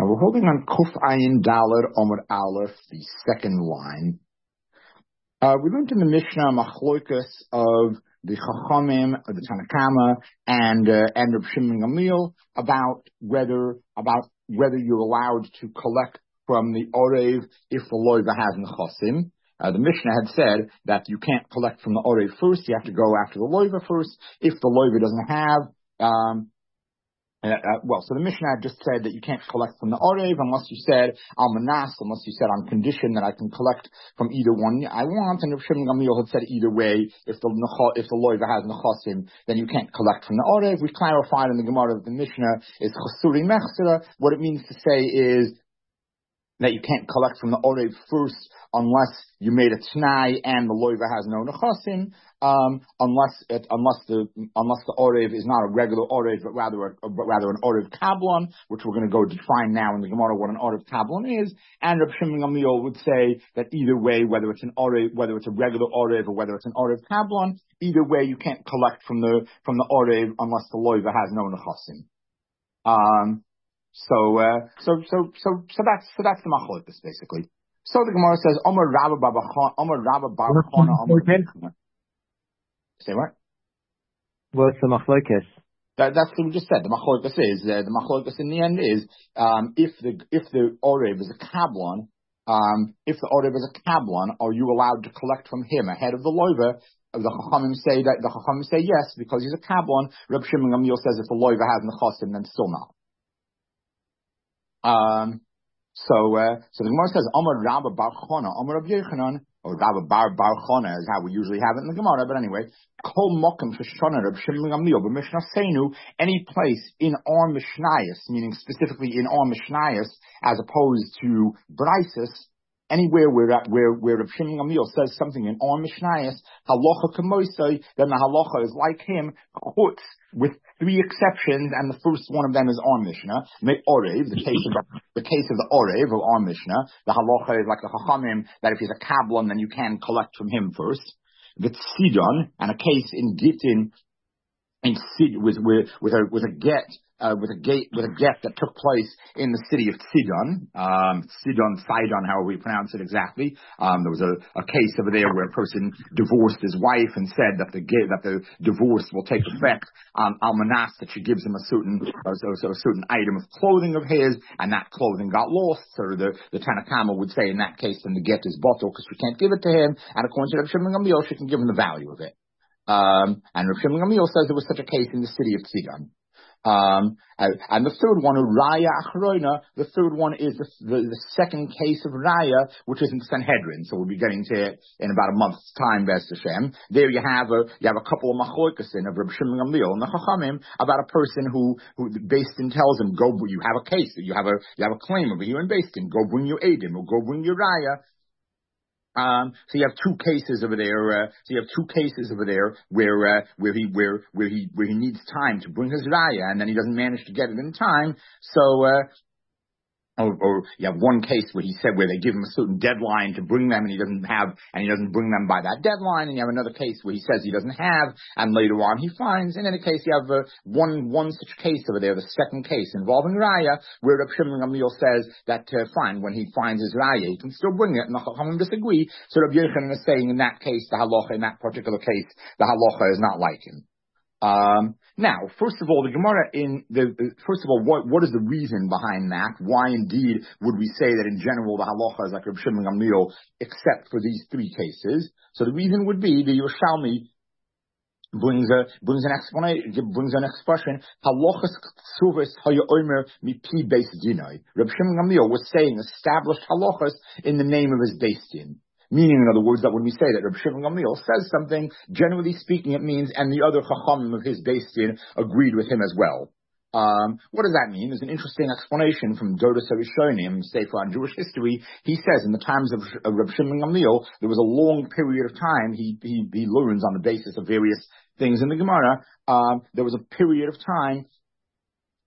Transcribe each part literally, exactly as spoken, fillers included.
Now we're holding on Kuf Ayin Daled Omar Aleph, the second line. Uh, we learned in the Mishnah Machloikas of the Chachamim, of the Tanakama, and uh, and Reb Shimon Gamliel about whether about whether you're allowed to collect from the Orev if the loiva has nechasim. Uh, the Mishnah had said that you can't collect from the Orev first; you have to go after the loiva first. If the loiva doesn't have um, Uh, uh, well, so the Mishnah just said that you can't collect from the Orev unless you said Almanas, unless you said on condition that I can collect from either one I want. And Reb Shimon Gamliel had said either way, if the if the loiva has nechasim, then you can't collect from the Orev. We clarified in the Gemara that the Mishnah is chasuri mechsera. What it means to say is that you can't collect from the Orev first unless you made a t'nai and the loiva has no nechasim, um, unless it, unless the unless the Orev is not a regular Orev, but rather a, but rather an Orev Kablon, which we're going to go define now in the Gemara what an Orev Kablon is. And Reb Shimon Gamliel would say that either way, whether it's an Orev, whether it's a regular Orev or whether it's an Orev Kablon, either way you can't collect from the from the Orev unless the loiva has no nechasim. Um, So, uh, so, so, so, so that's, so that's the machlokes basically. So the Gemara says, Omer Rabba Babachon, Omer Rabba Babachona, Omer. Say what? What's the machlokes? That, that's what we just said. The machlokes is, uh, the machlokes in the end is, um, if the, if the Orev is a Kablon, um, if the Orev is a Kablon, are you allowed to collect from him ahead of the loiva? The Chachamim say that, the Chachamim say yes, because he's a Kablon. Reb Shimon Gamliel says if the loiva has nechasim, then still not. Um, so, uh, so the Gemara says, Amar Rabba Bar Chona, Amar Rabbi Yochanan, or Rabba Bar Bar Chona is how we usually have it in the Gemara, but anyway, Kol Mokim Shoshana Reb Shimon Gamliel, but Mishnah Seinu, any place in our Mishnayos, meaning specifically in our Mishnayos, as opposed to Brises, anywhere where where where Reb Shimon Gamliel says something in our Mishnayos, halacha kamoisai, then the halacha is like him, chutz, with three exceptions, and the first one of them is our Mishnah. Me Orev, the case of the, the case of the Orev of our Mishnah, the halacha is like the Chachamim that if he's a Kablon, then you can collect from him first. The Tzidon, and a case in Gittin in Sid with with with a with a get. Uh, with a gate, with a get that took place in the city of Sidon, um, Sidon, Sidon, however we pronounce it exactly. Um, there was a, a case over there where a person divorced his wife and said that the that the divorce will take effect on almanas, that she gives him a certain, uh, so, so a certain item of clothing of his, and that clothing got lost. So the the Tanakama would say in that case, then the get is bottle because she can't give it to him, and according to Reb Shimon Gamliel, she can give him the value of it. Um, and Reb Shimon Gamliel says there was such a case in the city of Sidon. Um, and the third one, Raya Achrona, the third one is the, the, the second case of Raya, which is in Sanhedrin. So we'll be getting to it in about a month's time, Bez Hashem. There you have a, you have a couple of machlokas in of Reb Shimon Gamliel and the Chachamim about a person who, who Beis Din tells him, go, you have a case, you have a, you have a claim over here in Beis Din, go bring your Eidim, or go bring your Raya. Um, so you have two cases over there. Uh, so you have two cases over there where uh, where he where where he where he needs time to bring his raya, and then he doesn't manage to get it in time. So. Uh, Or, or you have one case where he said where they give him a certain deadline to bring them, and he doesn't have, and he doesn't bring them by that deadline. And you have another case where he says he doesn't have, and later on he finds. In any case, you have uh, one one such case over there, the second case involving raya, where Reb Shimon Gamliel says that uh, fine, when he finds his raya, he can still bring it, and the Chachamim disagree. So Reb Yochanan is saying in that case, the halacha in that particular case, the halacha is not like him. Um, now, first of all, the Gemara in the, first of all, what, what is the reason behind that? Why indeed would we say that in general the halacha is like Reb Shimon Gamliel, except for these three cases? So the reason would be the Yerushalmi brings a, brings an explanation, brings an expression, halachas ksuvis hayomer mipi beis dinai. Reb Shimon Gamliel was saying established halachas in the name of his beis din. Meaning, in other words, that when we say that Reb Shimon Gamliel says something, generally speaking, it means, and the other chachamim of his Beis Din agreed with him as well. Um, what does that mean? There's an interesting explanation from Dodos HaRishonim, Sefer on Jewish history. He says, in the times of, of Reb Shimon Gamliel, there was a long period of time. He he, he learns on the basis of various things in the Gemara. Um, there was a period of time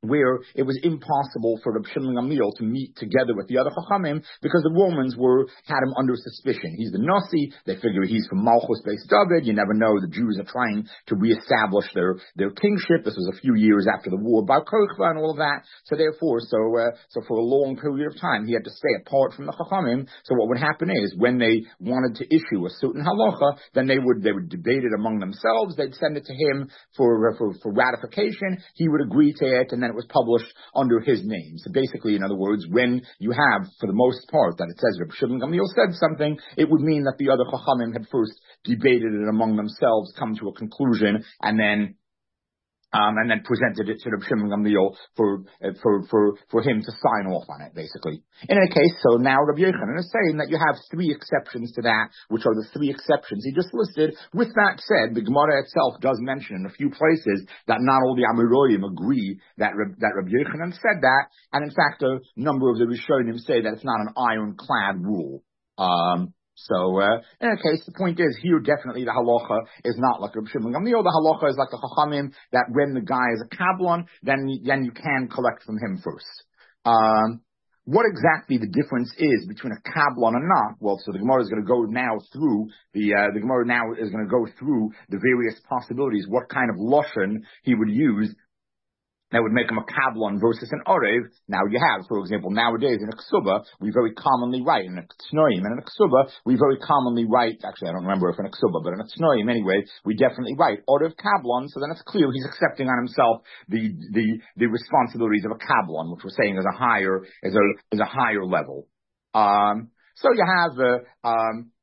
where it was impossible for Reb Shimon Gamliel to meet together with the other Chachamim because the Romans were had him under suspicion. He's the Nasi. They figure he's from Malchus based David. You never know. The Jews are trying to reestablish their, their kingship. This was a few years after the war of Bar Kokhba and all of that. So therefore, so uh, so for a long period of time, he had to stay apart from the Chachamim. So what would happen is when they wanted to issue a certain halacha, then they would they would debate it among themselves. They'd send it to him for uh, for, for ratification. He would agree to it, and then it was published under his name. So basically, in other words, when you have, for the most part, that it says Reb Shimon Gamliel said something, it would mean that the other Chachamim had first debated it among themselves, come to a conclusion, and then Um, and then presented it to Reb Shimon Gamliel for, uh, for, for, for him to sign off on it, basically. In any case, so now Rabbi Yochanan is saying that you have three exceptions to that, which are the three exceptions he just listed. With that said, the Gemara itself does mention in a few places that not all the Amoraim agree that, that Rabbi Yochanan said that, and in fact, a number of the Rishonim say that it's not an ironclad rule. Um, So, uh, in any case, the point is, here definitely the halacha is not like Reb Shimon Gamliel. The halacha is like the Chachamim, that when the guy is a Kabbalan, then, then you can collect from him first. Um, what exactly the difference is between a Kabbalan and not? Well, so the Gemara is going to go now through the, uh, the Gemara now is going to go through the various possibilities, what kind of lashon he would use that would make him a Kabbalan versus an Orev. Now you have, for example, nowadays in a Ksuba, we very commonly write, in a Tznoim, and in a Ksuba, we very commonly write, actually I don't remember if in a Ksuba, but in a Tznoim anyway, we definitely write Orev Kabbalan, so then it's clear he's accepting on himself the, the, the responsibilities of a Kabbalan, which we're saying is a higher, is a, is a higher level. Um, so you have, uh, um,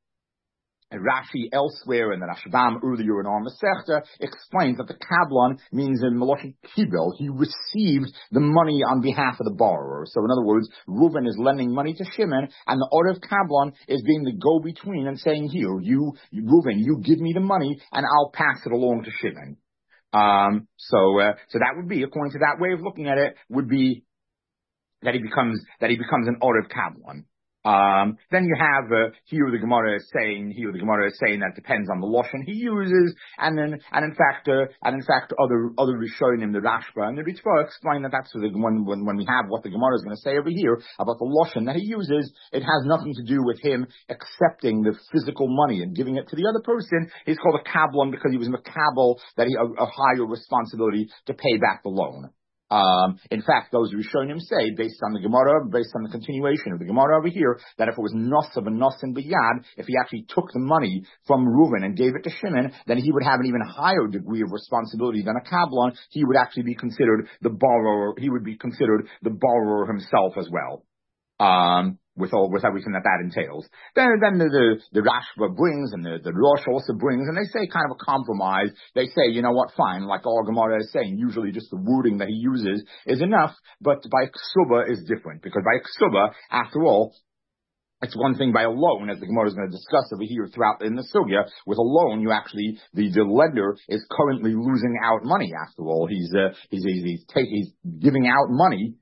Rashi elsewhere, and the Rashbam earlier in our Masechta explains that the Kabbalan means in Meloshin Kibel, he received the money on behalf of the borrower. So in other words, Reuven is lending money to Shimon, and the Orev Kabbalan is being the go-between and saying, here, you, Reuven, you give me the money, and I'll pass it along to Shimon. Um, so, uh, so that would be, according to that way of looking at it, would be that he becomes, that he becomes an Orev Kabbalan. Um, then you have, uh, here the Gemara is saying, here the Gemara is saying that depends on the lashon he uses, and then, and in fact, uh, and in fact, other, other Rishonim, the Rashba and the Ritva explain that that's the, when, when, when we have what the Gemara is going to say over here about the lashon that he uses, it has nothing to do with him accepting the physical money and giving it to the other person. He's called a Kabbalan because he was Makabel, that he, a, a higher responsibility to pay back the loan. Um, in fact, those Rishonim say, based on the Gemara, based on the continuation of the Gemara over here, that if it was Nosav and Nosin B'yad, if he actually took the money from Reuven and gave it to Shimon, then he would have an even higher degree of responsibility than a Kabbalan. He would actually be considered the borrower, he would be considered the borrower himself as well. Um, with all, with everything that that entails. Then, then the, the, the Rashba brings, and the, the Rosh also brings, and they say kind of a compromise. They say, you know what, fine, like all Gemara is saying, usually just the wording that he uses is enough, but by Ksuba is different, because by Ksuba, after all, it's one thing by a loan, as the Gemara is going to discuss over here throughout in the Sugya. With a loan, you actually, the, the lender is currently losing out money, after all. He's, uh, he's, he's, he's, take, he's giving out money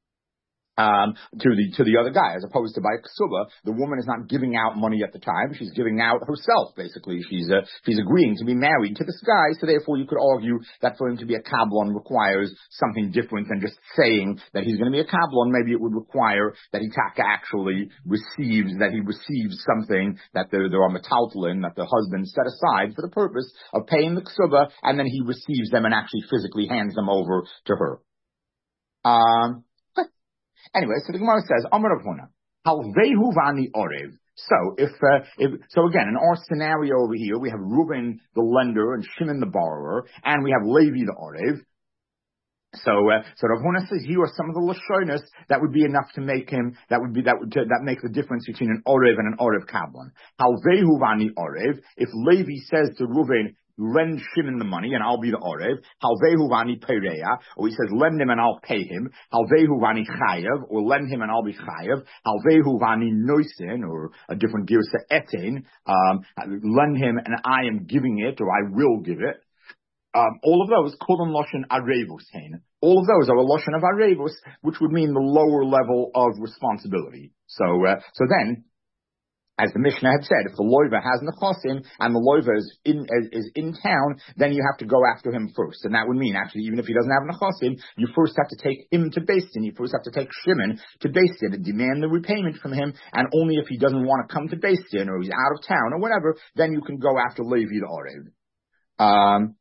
Um, to the, to the other guy, as opposed to by Ksuba, the woman is not giving out money at the time, she's giving out herself, basically. She's, uh, she's agreeing to be married to this guy, so therefore you could argue that for him to be a Kabbalan requires something different than just saying that he's going to be a Kabbalan. Maybe it would require that he actually receives, that he receives something that there, there are metaltalin, that the husband set aside for the purpose of paying the Ksuba, and then he receives them and actually physically hands them over to her. Um, Anyway, so the Gemara says, Amar Rav Huna, Halvehu v'ani orev. So if, uh, if, so again, in our scenario over here, we have Reuben the lender and Shimon the borrower, and we have Levi the orev. So, uh, so Rav Huna says here are some of the lashonos that would be enough to make him, that would be, that would, to, that makes the difference between an orev and an orev Kabbalan. Halvehu v'ani orev. If Levi says to Reuben, lend Shimon the money and I'll be the Orev. Halvehu vani pereya, or he says lend him and I'll pay him. Halvehu vani chayev, or lend him and I'll be chayev. Halvehu vani noisin, or a different girsa etin, um, lend him and I am giving it, or I will give it. Um, all of those, kolon loshen arevus hein. All of those are a loshen of arevus, which would mean the lower level of responsibility. So, uh, so then, As the Mishnah had said, if the loiva has nechasim and the loiva is in is, is in town, then you have to go after him first, and that would mean actually even if he doesn't have nechasim, you first have to take him to Beis Din. You first have to take Shimon to Beis Din and demand the repayment from him, and only if he doesn't want to come to Beis Din or he's out of town or whatever, then you can go after Levi the Orev. Um.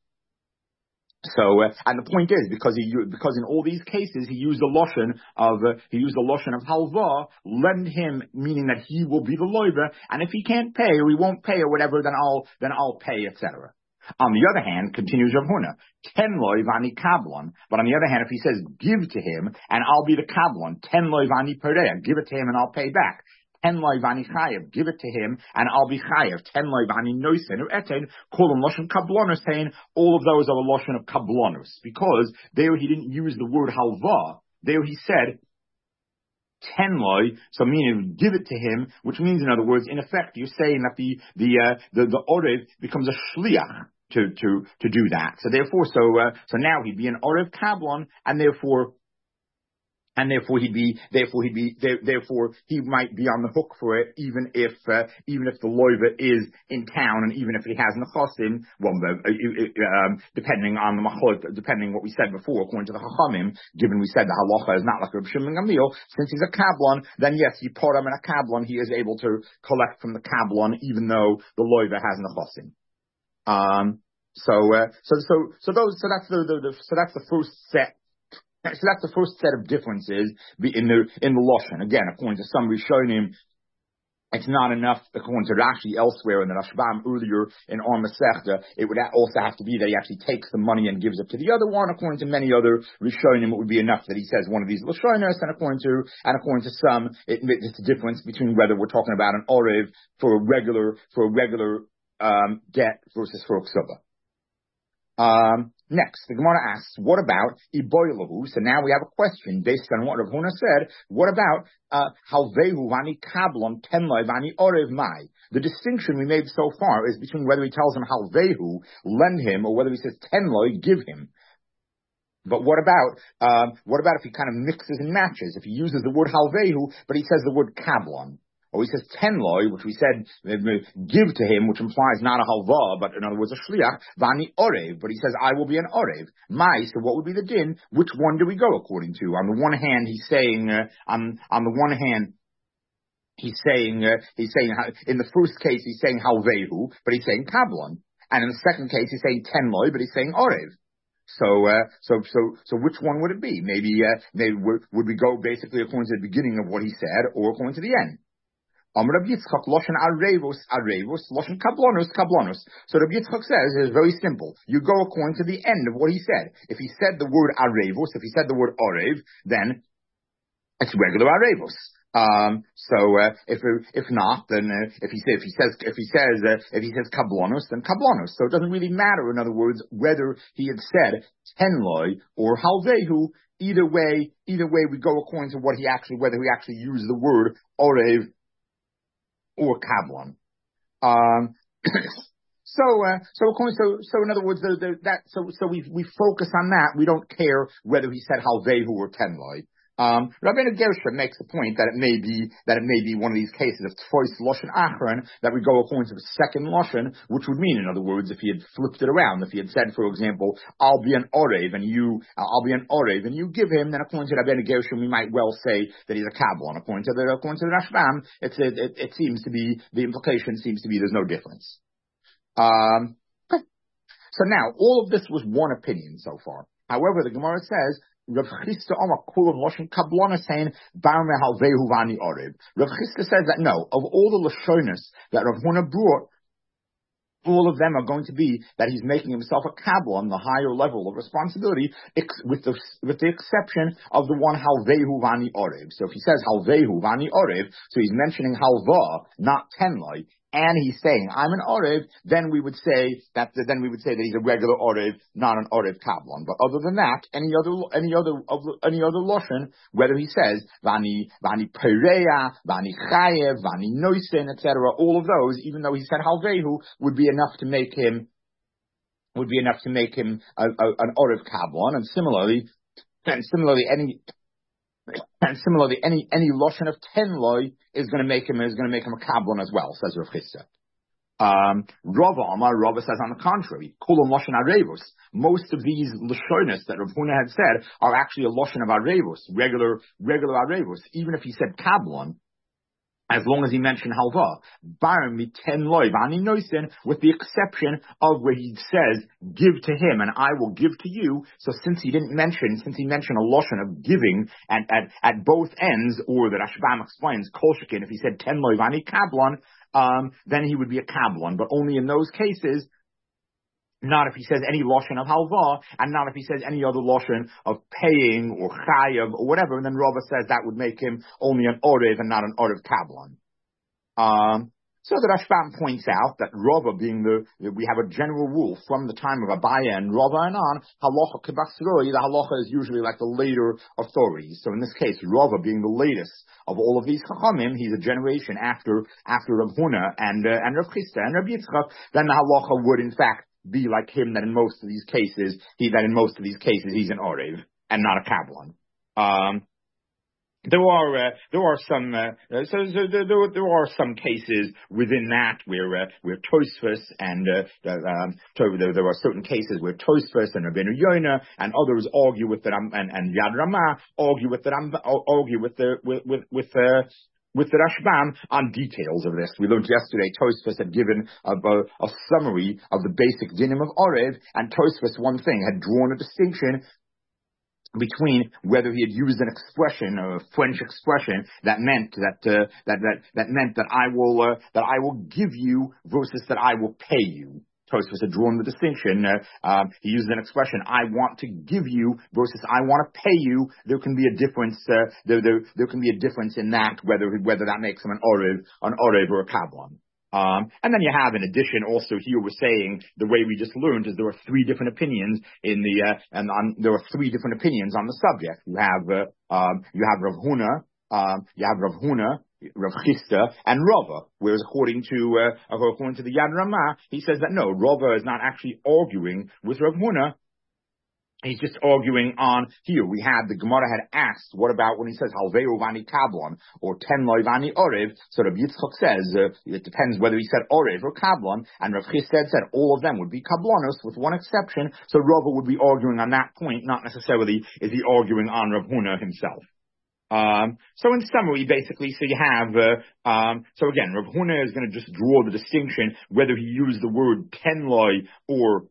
So, uh, and the point is, because he, because in all these cases, he used the loshon of, uh, he used the loshon of halva, lend him, meaning that he will be the loiva, and if he can't pay, or he won't pay, or whatever, then I'll, then I'll pay, et cetera. On the other hand, continues Rav Huna, ten loiv ani kablon, but on the other hand, if he says, give to him, and I'll be the kablon, ten loiv ani pereya, give it to him and I'll pay back. Ten loiv ani chayev, give it to him, and I'll be chayev. Ten loiv ani noisen or eten, call them loshon kablonos, saying all of those are a loshon of kablonos, because there he didn't use the word halva. There he said ten loy, so meaning give it to him, which means, in other words, in effect, you're saying that the the uh, the the orev becomes a shliach to to to do that. So therefore, so uh, so now he'd be an orev kablon, and therefore. And therefore he'd be, therefore he'd be, there, therefore he might be on the hook for it, even if, uh, even if the loiva is in town, and even if he has nechasim, well, uh, um, depending on the machlok, depending what we said before, according to the chachamim, given we said the halacha is not like Reb Shimon Gamliel, since he's a kablon, then yes, he put him in a kablon, he is able to collect from the kablon, even though the loiva has nechasim. Um, so, uh, so, so, so those, so that's the, the, the so that's the first set. So that's the first set of differences in the in the Lashon. Again, according to some Rishonim, it's not enough, according to Rashi elsewhere in the Rashbam earlier in Or Masechta, it would also have to be that he actually takes the money and gives it to the other one. According to many other Rishonim, it would be enough that he says one of these Lashonos, and according to and according to some, it, it's the difference between whether we're talking about an Orev for a regular for a regular um, debt versus for a ksuba. Um, next, the Gemara asks, what about Iboilahu? So now we have a question based on what Rav Huna said. What about uh, Halvehu vani kablon tenloi vani orev mai? The distinction we made so far is between whether he tells him Halvehu, lend him, or whether he says tenloi, give him. But what about um, what about if he kind of mixes and matches? If he uses the word Halvehu, but he says the word kablon? Or he says tenloi, which we said give to him, which implies not a halva, but in other words a shliach, vani orev, but he says I will be an orev. Mai, so what would be the din? Which one do we go according to? On the one hand, he's saying, uh, on, on the one hand, he's saying, uh, he's saying, in the first case, he's saying halvehu, but he's saying kablon. And in the second case, he's saying tenloi, but he's saying orev. So, uh, so, so, so which one would it be? Maybe, uh, maybe would, would we go basically according to the beginning of what he said, or according to the end? Um, Rabbi Yitzchak, Loshen Arevos, Arevos, Loshen Kablonos, Kablonos. So Rabbi Yitzchak says it's very simple. You go according to the end of what he said. If he said the word Arevos, if he said the word Orev, then it's regular Arevos. Um, so uh, if if not, then uh, if he if he says if he says uh, if he says Kablonos, then Kablonos. So it doesn't really matter. In other words, whether he had said Tenloi or Halvehu. Either way, either way, we go according to what he actually whether he actually used the word Orev or kablon. Um, so, uh, so, so, so, in other words, the, the, that, so, so we we focus on that. We don't care whether he said halvehu or tenloi. Um, Rabbeinu Gershom makes the point that it may be that it may be one of these cases of tfois loshen achron that we go according to the second loshen, which would mean, in other words, if he had flipped it around, if he had said, for example, "I'll be an orev and you, uh, I'll be an orev and you give him," then according to Rabbeinu Gershom, we might well say that he's a kablon. According to the according to the Rashbam, it's it, it, it seems to be the implication seems to be there's no difference. Um, okay. So now all of this was one opinion so far. However, the Gemara says. Rav Chisda Omar Kulam Loshen Kablona saying Barme Halvehu Vani Orev. Rav Chisda says that no, of all the Lashonis that Rav Huna brought, all of them are going to be that he's making himself a kablon, the higher level of responsibility, ex- with the with the exception of the one halvehu vani orev. So if he says halvehu vani orev, so he's mentioning halva, not tenloi, and he's saying I'm an orev, then we would say that then we would say that he's a regular orev, not an orev kablon. But other than that, any other any other any other loshen, whether he says vani vani pereya, vani chayev, vani noisen, et cetera, all of those, even though he said halvehu, would be enough to make him would be enough to make him a, a, an orev kablon, and similarly, and similarly any. And similarly, any any lashon of ten loy is going to make him is going to make him a kablon as well, says Rav Chisda. Um, Rava Amar, Rava says on the contrary, kulam lashon arevus. Most of these lashonis that Rav Huna had said are actually a lashon of arevus, regular regular arevus. Even if he said kablon, as long as he mentioned halva, bar miten loy vani noisin, with the exception of where he says, give to him and I will give to you. So since he didn't mention, since he mentioned a lashon of giving at, at, at both ends, or the Rashbam explains, kolshikin, if he said ten loy vani kablon, um, then he would be a kablon, but only in those cases. Not if he says any lashon of halva, and not if he says any other lashon of paying or chayav or whatever. And then Rava says that would make him only an orev and not an orev kablon. Um, so the Rashbam points out that Rava being the, we have a general rule from the time of Abaya and Rava and on, halacha kibasroi, the halacha is usually like the later authorities. So in this case, Rava being the latest of all of these chachamim, he's a generation after, after Rav Huna and, uh, and Rav Chisda and Rav Yitzchak, then the halacha would in fact be like him, that in most of these cases, he, that in most of these cases, he's an Orev and not a Kablon. Um, there are, uh, there are some, uh, so, so there, there, there are some cases within that where, uh, where Tosfos and, uh, um, there, there are certain cases where Tosfos and Rabbeinu Yonah and others argue with that, and, and Yad Ramah argue with that, argue with the, with, with, with, uh, with the Rashbam on details of this. We learned yesterday Tosfos had given a, a, a summary of the basic dinim of Orev, and Tosfos, one thing, had drawn a distinction between whether he had used an expression, a French expression, that meant that uh, that that that meant that I will uh, that I will give you versus that I will pay you. Tosfos had drawn the distinction. Uh, um, he used an expression, I want to give you versus I want to pay you. There can be a difference. Uh, there, there, there can be a difference in that, whether whether that makes him an orev, an orev or a kablon. Um, and then you have, in addition, also here we're saying the way we just learned is there are three different opinions in the, uh, and on, there are three different opinions on the subject. You have, uh, um, you have Rav Huna, um, you have Rav Huna, Rav Chisda, and Rava, whereas according to, uh, according to the Yad Ramah, he says that no, Rava is not actually arguing with Rav Huna. He's just arguing on here. We had, the Gemara had asked, what about when he says, Halveu vani kablon, or ten loy vani orev? So Rav Yitzchak says, uh, it depends whether he said orev or kablon, and Rav Chisda said all of them would be kablonos, with one exception. So Rava would be arguing on that point, not necessarily is he arguing on Rav Huna himself. Um, so in summary, basically, so you have, uh, um, so again, Rav Huna is going to just draw the distinction whether he used the word ten loy or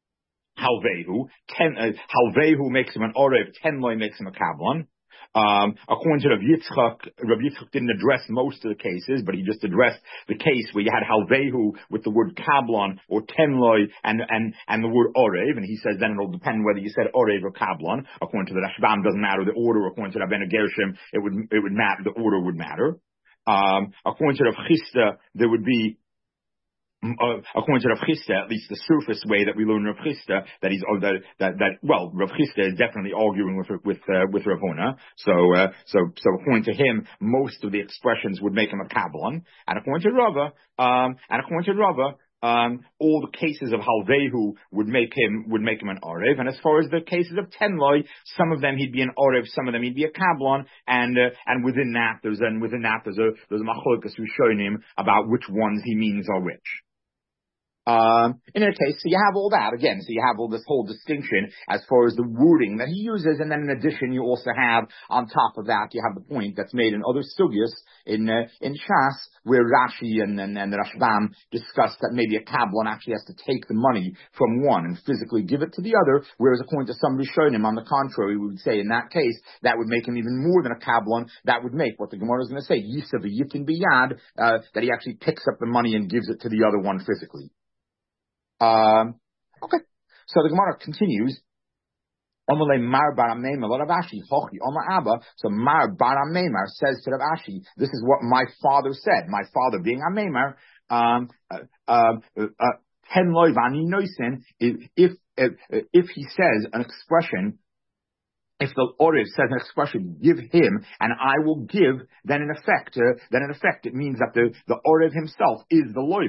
halvehu. Ten, uh, halvehu makes him an orev, ten loy makes him a kablon. Um, according to Rav Yitzchak, Rav Yitzchak didn't address most of the cases, but he just addressed the case where you had halvehu with the word kablon or ten loy and, and, and the word orev, and he says then it'll depend whether you said orev or kablon. According to the Rashbam, doesn't matter the order. According to Rabbeinu Gershom, it would, it would matter, the order would matter. Um, according to Rav Chisda, there would be Uh, according to Rav Chisda, at least the surface way that we learn Rav Chisda, that he's oh, that that that well, Rav Chisda is definitely arguing with with uh, with Rav Huna. So uh, so so according to him, most of the expressions would make him a kablon, and according to Rava, um, and according to Rava, um, all the cases of halvehu would make him would make him an orev, and as far as the cases of ten loy, some of them he'd be an orev, some of them he'd be a kablon, and uh, and within that there's and within that there's a there's a machlokas rishonim about which ones he means are which. Um, in any case, so you have all that again. So you have all this whole distinction as far as the wording that he uses, and then in addition, you also have on top of that, you have the point that's made in other sugyas in uh, in Shas, where Rashi and, and and the Rashbam discuss that maybe a kablon actually has to take the money from one and physically give it to the other, whereas according to some Rishonim, on the contrary, we would say in that case that would make him even more than a kablon. That would make what the Gemara is going to say, Yisav Yitin Biyad, uh, that he actually picks up the money and gives it to the other one physically. Um, okay, so the Gemara continues. So Mar Bar Amemar says to Rav Ashi, this is what my father said. My father being Amemar, um, uh, uh, uh, ten loy vani noisen. If if if he says an expression, if the Orev says an expression, give him and I will give, then in effect, uh, then in effect it means that the the Orev himself is the loiva.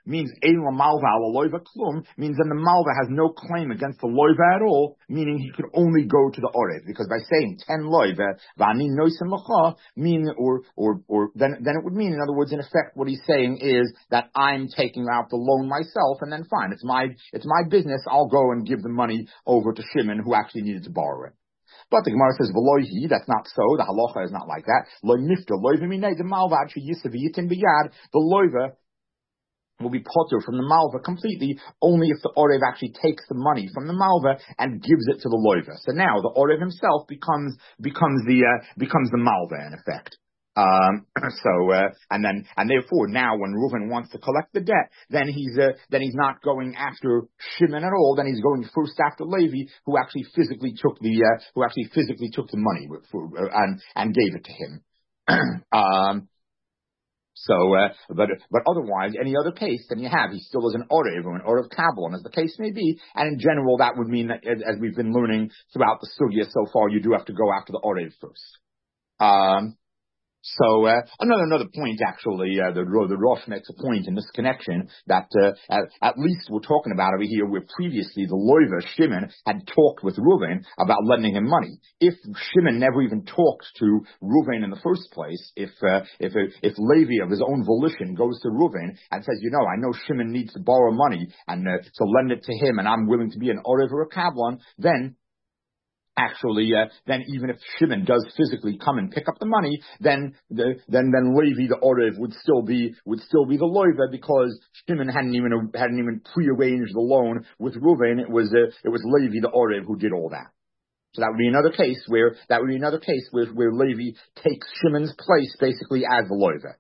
means ein lamalva ala loiva klum, means then the malva has no claim against the loiva at all, meaning he could only go to the orev, because by saying ten loiva v'ani noisim lacha, mean or or or then then it would mean, in other words, in effect, what he's saying is that I'm taking out the loan myself, and then fine, it's my it's my business. I'll go and give the money over to Shimon, who actually needed to borrow it. But the Gemara says, "V'loihi." That's not so. The halacha is not like that. Lo nifta loiva minay the malva actually yisaviyitin biyad. The loiva will be potter from the malva completely only if the orev actually takes the money from the malva and gives it to the loiva. So now the orev himself becomes becomes the uh, becomes the malva in effect. Um, so, uh, and then, and therefore now when Reuven wants to collect the debt, then he's, uh, then he's not going after Shimon at all, then he's going first after Levi, who actually physically took the, uh, who actually physically took the money for, uh, and, and gave it to him. um, So, uh, but but otherwise, any other case, then you have, he still is an Orev or an Orev Kabbalah, as the case may be, and in general that would mean that, as, as we've been learning throughout the Sugya so far, you do have to go after the Orev first. Um, So uh, another another point, actually, uh, the the Rosh makes a point in this connection that uh, at, at least we're talking about over here, where previously the Loiva Shimon had talked with Reuven about lending him money. If Shimon never even talked to Reuven in the first place, if uh, if if Levi of his own volition goes to Reuven and says, you know, I know Shimon needs to borrow money and uh, to lend it to him, and I'm willing to be an Orev or a Kablan, then. Actually, uh, then even if Shimon does physically come and pick up the money, then the, then then Levi the Orev would still be would still be the Loiva, because Shimon hadn't even hadn't even prearranged the loan with Reuven. It was uh, it was Levi the Orev who did all that. So that would be another case where that would be another case where where Levi takes Shimon's place basically as the Loiva.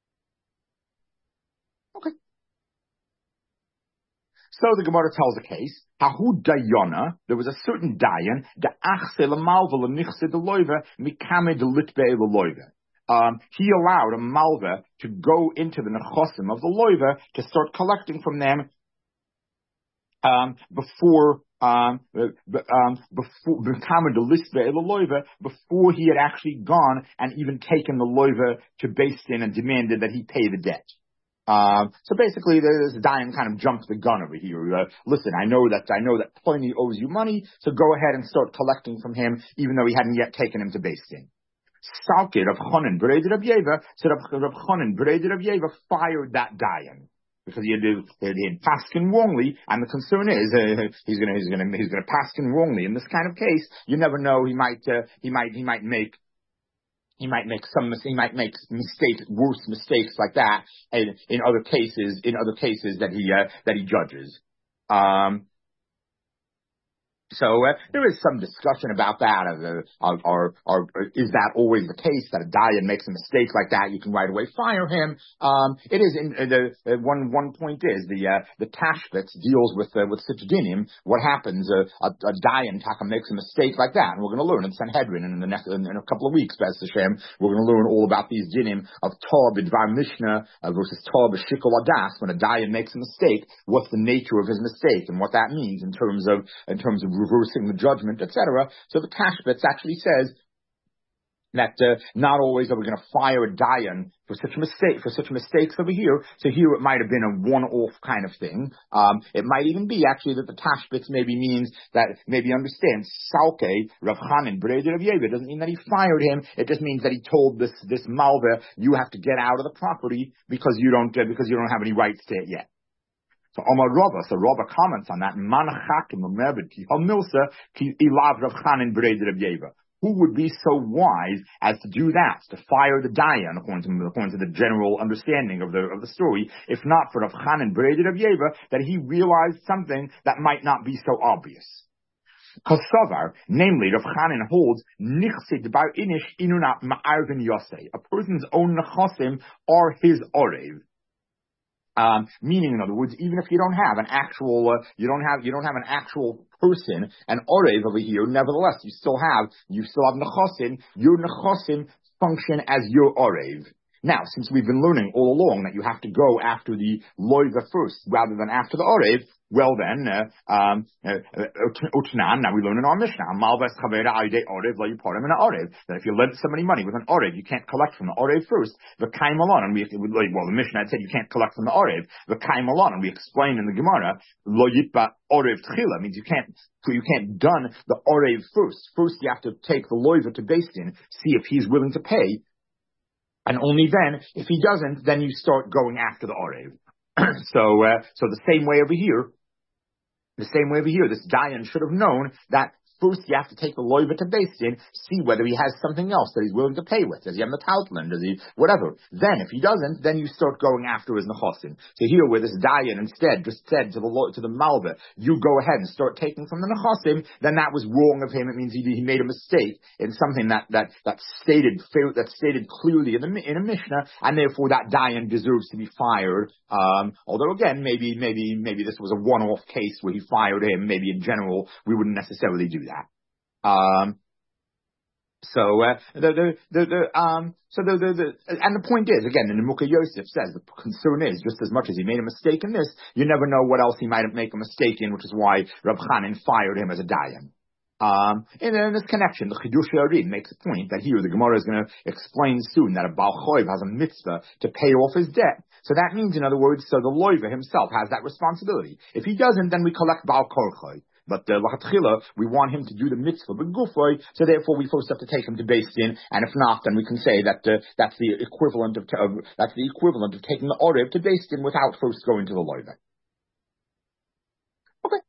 Okay. So the Gemara tells a case. Hahu dayana, there was a certain dayan, the achse l'malva l'nichse de loiva, mikame de litbe loiva. Um, he allowed a malva to go into the nechosim of the loiva to start collecting from them um, before um, um, before mikame de litbe loiva, before he had actually gone and even taken the loiva to Beis Din and demanded that he pay the debt. Um, so basically, this Dayan kind of jumped the gun over here. Uh, listen, I know that I know that Pliny owes you money, so go ahead and start collecting from him, even though he hadn't yet taken him to Beis Din. Stalked of Chanan B'Reid Rav Yeva, so Rav Chanan B'Reid Rav Yeva fired that Dayan because he had he had paskin wrongly, and the concern is uh, he's gonna he's gonna he's gonna paskin wrongly in this kind of case. You never know, he might uh, he might he might make. He might make some, he might make mistakes, worse mistakes like that in, in other cases, in other cases that he, uh, that he judges. Um, So uh, there is some discussion about that. Or, or, or, or is that always the case that a Dayan makes a mistake like that, you can right away fire him? Um, it is. In, uh, the uh, one one point is the uh, the Tashbitz deals with uh, with such dinim. What happens? Uh, a, a Dayan taka makes a mistake like that, and we're going to learn in Sanhedrin in the next in, in a couple of weeks. B'ez Hashem, we're going to learn all about these dinim of Torah b'dvar Mishnah uh, versus Torah b'shikol adas. When a Dayan makes a mistake, what's the nature of his mistake and what that means in terms of in terms of reversing the judgment, et cetera. So the Tashbitz actually says that uh, not always are we going to fire a Dayan for such mistake for such mistakes over here. So here it might have been a one-off kind of thing. Um, it might even be actually that the Tashbitz maybe means that maybe understand Salke Rav Chanan B'Reid Rav Yeva doesn't mean that he fired him. It just means that he told this this Malva, you have to get out of the property because you don't uh, because you don't have any rights to it yet. So Omar Rava, so Rava comments on that. Who would be so wise as to do that, to fire the Dayan, according to, according to the general understanding of the of the story, if not for Rav Chanan B'Reid Rav Yeva, that he realized something that might not be so obvious. Kosovar, namely, Rav Chanan holds nichsid bar inish inuna ma'arvin yosei. A person's own nechosim are his orev. Um, meaning, in other words, even if you don't have an actual, uh, you don't have, you don't have an actual person, an orev over here, nevertheless, you still have, you still have nechosim. Your nechosim function as your orev. Now, since we've been learning all along that you have to go after the loiva first rather than after the orev, well then, uh, um, uh, uh, now we learn in our Mishnah, malvas chavera aide orev lo yiporim in orev, that if you lend somebody money with an orev, you can't collect from the orev first, v'kaim alon, and we, well, the Mishnah had said you can't collect from the orev, v'kaim alon, and we explained in the Gemara, lo yitba orev tchila, means you can't, you can't done the orev first. First you have to take the loiva to Beis Din, see if he's willing to pay, and only then, if he doesn't, then you start going after the orev. so, uh, so the same way over here, the same way over here, this Dayan should have known that first you have to take the loiva to Beis Din, see whether he has something else that he's willing to pay with. Does he have the taltman? Does he, whatever. Then, if he doesn't, then you start going after his nechasim. So here, where this Dayan instead just said to the to the malva, you go ahead and start taking from the nechasim, then that was wrong of him. It means he, he made a mistake in something that that that stated that stated clearly in the in a Mishnah, and therefore that Dayan deserves to be fired. Um, although again, maybe maybe maybe this was a one-off case where he fired him. Maybe in general we wouldn't necessarily do that. Um, so, uh, the, the, the, the, um, so the, the, the, and the point is, again, and the Mukha Yosef says, the concern is, just as much as he made a mistake in this, you never know what else he might make a mistake in, which is why Rab Chanan fired him as a Dayan. Um, and in this connection, the Chidush Yarim makes a point that here the Gemara is going to explain soon that a Baal Choiv has a mitzvah to pay off his debt. So that means, in other words, so the Loiva himself has that responsibility. If he doesn't, then we collect Baal Korchoi. But uh, lachatchila, we want him to do the mitzvah b'gufay, so therefore we first have to take him to Beis Din, and if not, then we can say that uh, that's the equivalent of uh, that's the equivalent of taking the orev to Beis Din without first going to the loiva. Okay.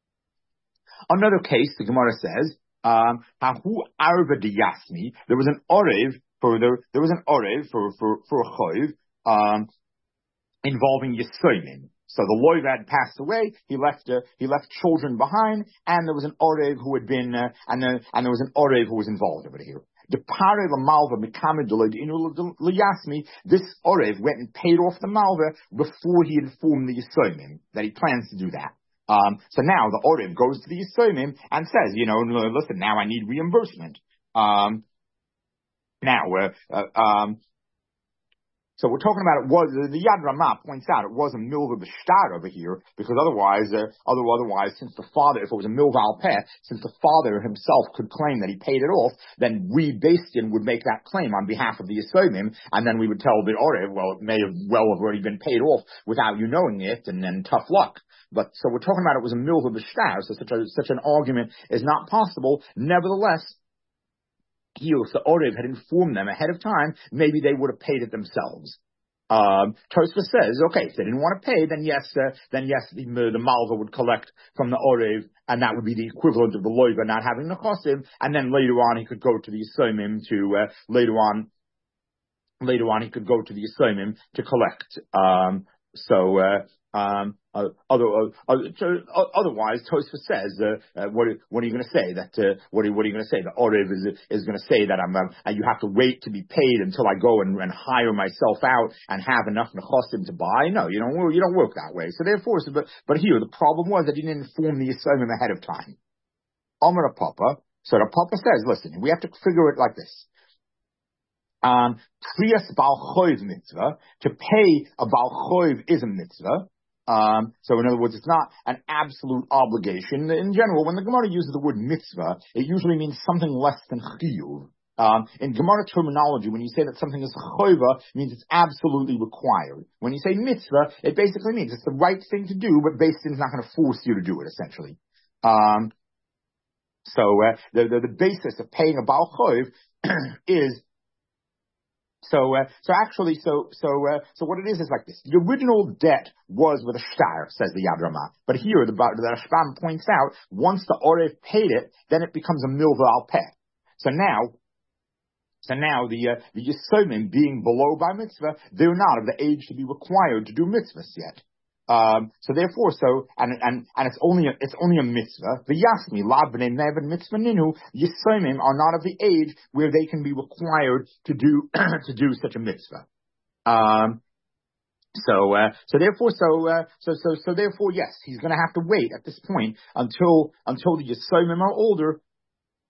Another case, the Gemara says, um, hahu arva diyasmi. There was an orev for there. There was an orev for for for a choiv um, involving yisoyim. So the loiva had passed away. He left uh, he left children behind, and there was an orev who had been uh, and uh, and there was an orev who was involved over here. The pare la malva mikamed liyasmi. This orev went and paid off the malva before he informed the yisomim that he plans to do that. Um, so now the orev goes to the yisomim and says, you know, listen, now I need reimbursement. Um, now, uh, uh, um. So we're talking about it was, the Yad Ramah points out it was a milva b'shtar over here, because otherwise, uh, other, otherwise, since the father, if it was a milva al peh, since the father himself could claim that he paid it off, then we, Beis Din, would make that claim on behalf of the Yisomim, and then we would tell the Orev, well, it may have well have already been paid off without you knowing it, and then tough luck. But, so we're talking about it was a milva b'shtar, so such a, such an argument is not possible. Nevertheless, here, if the Orev had informed them ahead of time, maybe they would have paid it themselves. Um, Tosfos says, okay, if they didn't want to pay, then yes, uh, then yes, the, the Malva would collect from the Orev, and that would be the equivalent of the Loiva not having the Chosim, and then later on he could go to the Yisomim to, uh, later on, later on he could go to the Yisomim to collect. Um, so, uh, um, uh, other, uh, uh, otherwise, Tosfos says, uh, uh, what, what are you going to say? That uh, what, are, what are you going to say? The Orev is is going to say that I'm, um, uh, you have to wait to be paid until I go and, and hire myself out and have enough nechosim to buy. No, you don't. You don't work that way. So therefore, so, but but here the problem was that he didn't inform the Yisomim ahead of time. Amar Papa. So the Papa says, listen, we have to figure it like this. Um, Kriyas Baal Choiv mitzvah, to pay a Baal Choiv is a mitzvah. Um, so in other words, it's not an absolute obligation. In general, when the Gemara uses the word mitzvah, it usually means something less than chiyuv. Um, in Gemara terminology, when you say that something is choiva, it means it's absolutely required. When you say mitzvah, it basically means it's the right thing to do, but Beis Din is not going to force you to do it, essentially. Um, so uh, the, the the basis of paying a Baal Choiv is So, uh, so actually, so, so, uh, so what it is is like this. The original debt was with a shtar, says the Yad Ramah. But here, the, the Rashbam points out, once the Orev paid it, then it becomes a milva al peh. So now, so now the, uh, the Yisomim being below by mitzvah, they're not of the age to be required to do mitzvahs yet. Um, so therefore, so, and, and, and it's only a, it's only a mitzvah. The Yasmi, la b'nei nevin mitzvah ninu, Yisomim are not of the age where they can be required to do, to do such a mitzvah. Um, so, uh, so therefore, so, uh, so, so, so therefore, yes, he's gonna have to wait at this point until, until the Yisomim are older,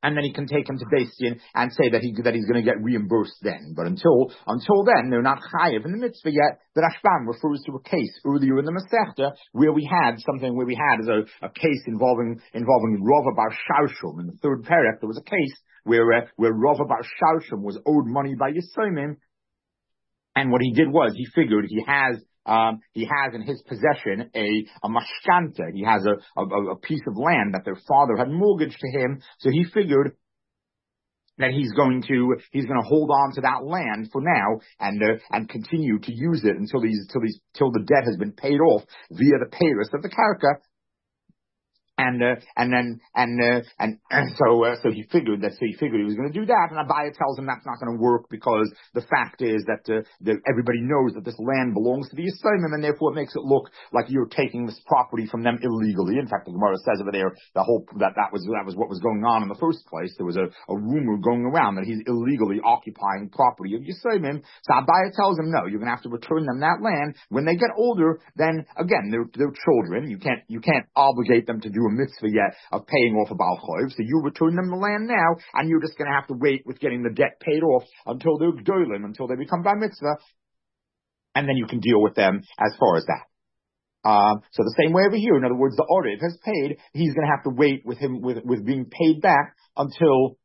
and then he can take him to Beis Din and say that he that he's going to get reimbursed then. But until until then, they're not chayiv in the mitzvah yet. The Rashbam refers to a case earlier in the Masechta where we had something where we had a, a case involving involving Rava bar Sharshum. In the third parak, there was a case where uh, where Rava bar Sharshum was owed money by Yisomim, and what he did was he figured he has. Um, he has in his possession a, a mashkanta. He has a, a, a piece of land that their father had mortgaged to him. So he figured that he's going to, he's going to hold on to that land for now and, uh, and continue to use it until these, till these, till the debt has been paid off via the payers of the karka. And, uh, and then, and, uh, and, and so, uh, so he figured that, so he figured he was going to do that, and Abaya tells him that's not going to work because the fact is that, uh, that everybody knows that this land belongs to the Yisraelim, and therefore it makes it look like you're taking this property from them illegally. In fact, the Gemara says over there, the whole, that, that was, that was what was going on in the first place. There was a, a rumor going around that he's illegally occupying property of Yisraelim. So Abaya tells him, no, you're going to have to return them that land. When they get older, then again, they're, they're children. You can't, you can't obligate them to do a mitzvah yet of paying off a Baal Chayv, so you return them the land now, and you're just going to have to wait with getting the debt paid off until they're gdolim, until they become bar mitzvah, and then you can deal with them as far as that. Um, so the same way over here, in other words, the Orev has paid, he's going to have to wait with him, with, with being paid back until,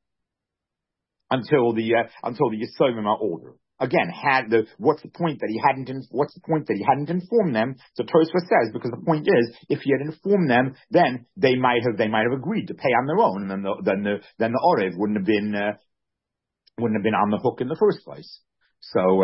until the, uh, until the Yisomim are older. Again, had the, what's the point that he hadn't, what's the point that he hadn't informed them? So Tosfos says, because the point is, if he had informed them, then they might have, they might have agreed to pay on their own, and then the, then the, then the Orev wouldn't have been, uh, wouldn't have been on the hook in the first place. So,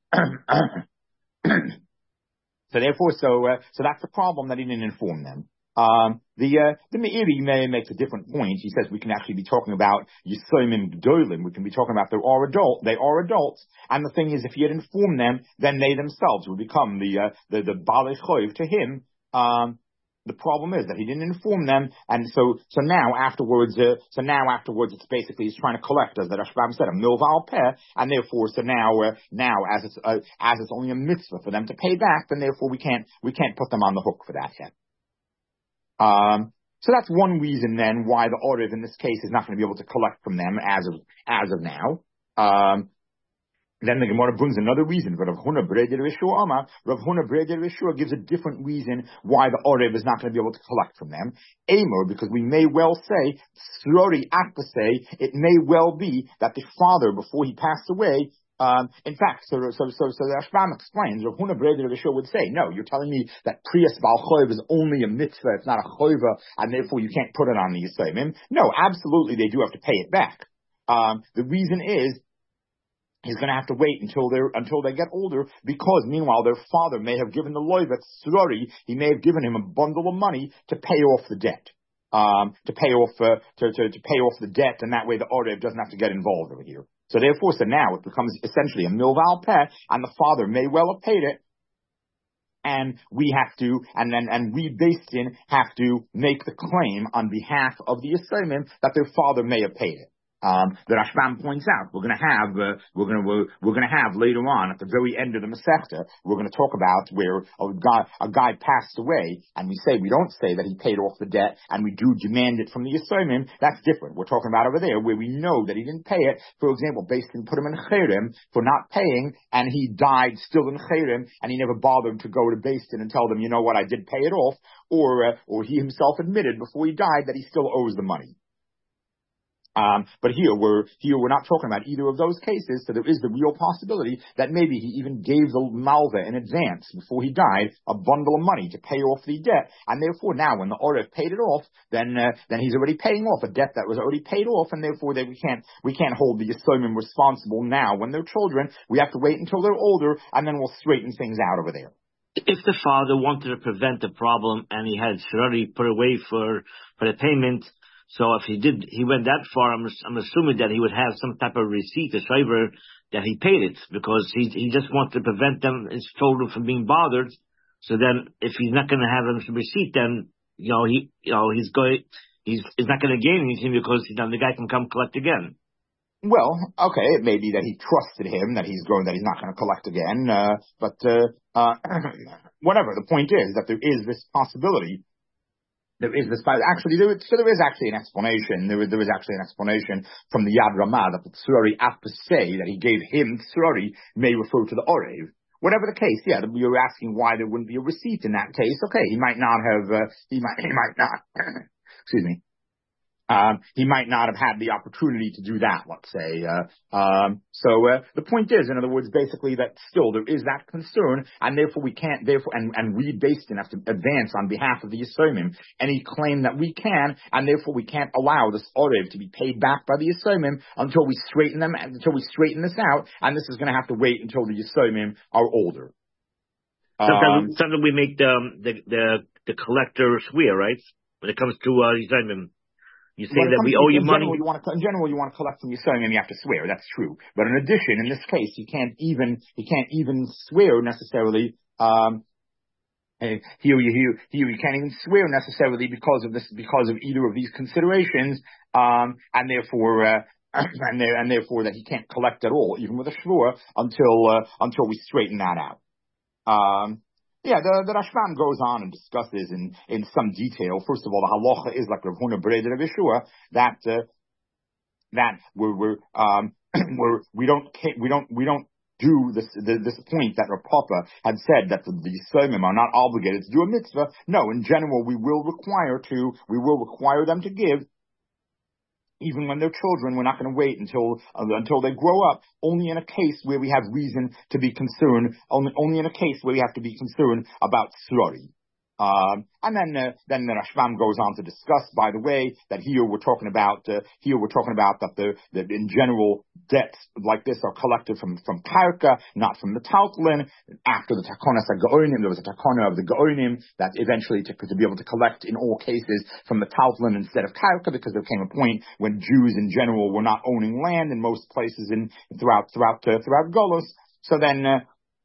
uh, so therefore, so, uh, so that's the problem that he didn't inform them. Um, the, uh, the Meiri may makes a different point. He says we can actually be talking about Yisomim Gdolim. We can be talking about they are adult, they are adults. And the thing is, if he had informed them, then they themselves would become the, uh, the, the Balei Choiv to him. Um, the problem is that he didn't inform them. And so, so now afterwards, uh, so now afterwards, it's basically he's trying to collect, as the Rashbam said, a milval peh. And therefore, so now, uh, now as it's, uh, as it's only a mitzvah for them to pay back, then therefore we can't, we can't put them on the hook for that yet. Um, so that's one reason then why the Orev in this case is not going to be able to collect from them as of, as of now. Um, then the Gemara brings another reason. Rav Huna Breder Yeshua Amar, Rav Huna Breder Yeshua gives a different reason why the Orev is not going to be able to collect from them. Amor, because we may well say, Srori Akbase, it may well be that the father, before he passed away, Um, in fact, so so so so the Rashbam explains, Rav Huna Breder Yeshua would say, no, you're telling me that Priyas Baal Choiv is only a mitzvah, it's not a choiva, and therefore you can't put it on the Yisraelim. No, absolutely, they do have to pay it back. Um, the reason is, he's going to have to wait until they until they get older, because meanwhile their father may have given the loivet Srori, he may have given him a bundle of money to pay off the debt. Um, to pay off, uh, to, to, to pay off the debt, and that way the Orev doesn't have to get involved over here. So therefore, so now it becomes essentially a milval peh, and the father may well have paid it, and we have to, and then, and we Beis Din have to make the claim on behalf of the Yisraelim that their father may have paid it. Um, the Rashbam points out we're going to have uh, we're going to we're, we're going to have later on at the very end of the Masechta, we're going to talk about where a guy a guy passed away, and we say we don't say that he paid off the debt, and we do demand it from the Yisraelim. That's different. We're talking about over there where we know that he didn't pay it. For example, Beis Din put him in Cherem for not paying, and he died still in Cherem, and he never bothered to go to Beis Din and tell them, you know what, I did pay it off, or uh, or he himself admitted before he died that he still owes the money. Um, but here we're here we're not talking about either of those cases, so there is the real possibility that maybe he even gave the malva in advance before he died a bundle of money to pay off the debt, and therefore now when the Orev paid it off, then uh, then he's already paying off a debt that was already paid off, and therefore they, we can't we can't hold the Yisomim responsible now when they're children. We have to wait until they're older, and then we'll straighten things out over there. If the father wanted to prevent the problem and he had already put away for for the payment. So if he did, he went that far, I'm, I'm assuming that he would have some type of receipt, a shayver, that he paid it, because he he just wants to prevent them, his children, from being bothered. So then, if he's not going to have a receipt, then, you know, he, you know, he's going, he's, he's not going to gain anything, because, you know, the guy can come collect again. Well, okay, it may be that he trusted him, that he's going, that he's not going to collect again, uh, but, uh, uh, whatever, the point is that there is this possibility There is this, actually, there, so there is actually an explanation. There is, there is actually an explanation from the Yad Ramah that the Tzurari after say that he gave him Tzurari may refer to the Orev. Whatever the case, yeah, you're asking why there wouldn't be a receipt in that case. Okay, he might not have, uh, he might, he might not, excuse me. Um, he might not have had the opportunity to do that, let's say. Uh, um, so, uh, the point is, in other words, basically that still there is that concern, and therefore we can't, therefore, and, and we based enough to advance on behalf of the Yisomim any claim that we can, and therefore we can't allow this Orev to be paid back by the Yisomim until we straighten them, until we straighten this out, and this is going to have to wait until the Yisomim are older. Sometimes, um, sometimes we make the, the, the, the collector swear, right? When it comes to, uh, Yisomim. You say that we owe you money. General, you want to, in general, you want to collect from your son, and you have to swear. That's true. But in addition, in this case, he can't even he can't even swear necessarily. Um, here, you here, here, you can't even swear necessarily because of this, because of either of these considerations, um, and therefore, uh, and there, and therefore that he can't collect at all, even with a shvur, until uh, until we straighten that out. Um, Yeah, the, the Rashbam goes on and discusses in, in some detail. First of all, the halacha is like Rav Huna Breder of Yeshua, that, uh, that we're, we're, um, we're, we don't, we don't, we don't do this, this point that Rav Papa had said that the, the Yisomim are not obligated to do a mitzvah. No, in general, we will require to, we will require them to give. Even when they're children, we're not going to wait until uh, until they grow up. Only in a case where we have reason to be concerned. Only only in a case where we have to be concerned about tzurari. Um, and then uh, then the Rashbam goes on to discuss, by the way, that here we're talking about uh, here we're talking about that the that in general debts like this are collected from from karka, not from the taltlin. After the takonas gaonim, there was a takona of the gaonim that eventually to, to be able to collect in all cases from the taltlin instead of karka, because there came a point when Jews in general were not owning land in most places in throughout throughout uh, throughout Golos. So then. Uh,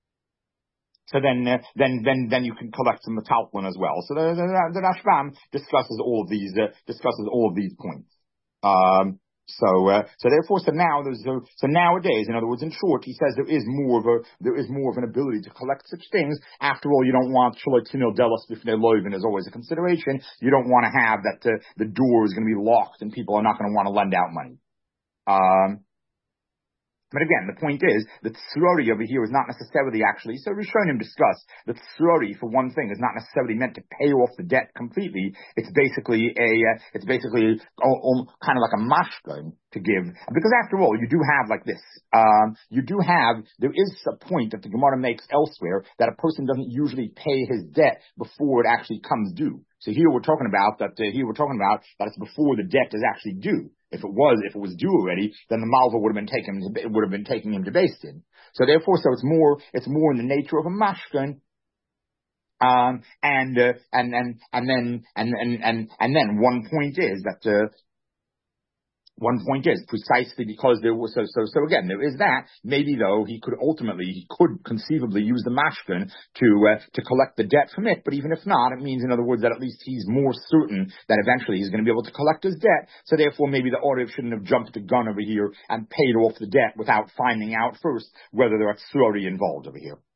So then, uh, then, then, then you can collect from the taltlin as well. So the, the, the Rashbam discusses all of these, uh, discusses all of these points. Um, so, uh, so therefore, so now there's, a, so nowadays, in other words, in short, he says there is more of a, there is more of an ability to collect such things. After all, you don't want shalotinil delos b'fnei loivin is always a consideration. You don't want to have that, uh, the door is going to be locked and people are not going to want to lend out money. Um, But again, the point is that tzurari over here is not necessarily actually, so Rishonim discuss that tzurari, for one thing, is not necessarily meant to pay off the debt completely. It's basically a, uh, it's basically oh, oh, kind of like a mashkan to give. Because after all, you do have like this, um, you do have, there is a point that the Gemara makes elsewhere that a person doesn't usually pay his debt before it actually comes due. So here we're talking about that, uh, here we're talking about that it's before the debt is actually due. If it was, if it was due already, then the malva would have been taken, it would have been taking him to Beis Din. So therefore, so it's more, it's more in the nature of a mashkan. Um, and, uh, and, and, and then, and, and, and, and then one point is that, uh, One point is precisely because there was so so so again there is that maybe though he could ultimately he could conceivably use the mashkan to uh, to collect the debt from it, but even if not, it means in other words that at least he's more certain that eventually he's going to be able to collect his debt. So therefore maybe the Orev shouldn't have jumped the gun over here and paid off the debt without finding out first whether there are tzurari involved over here.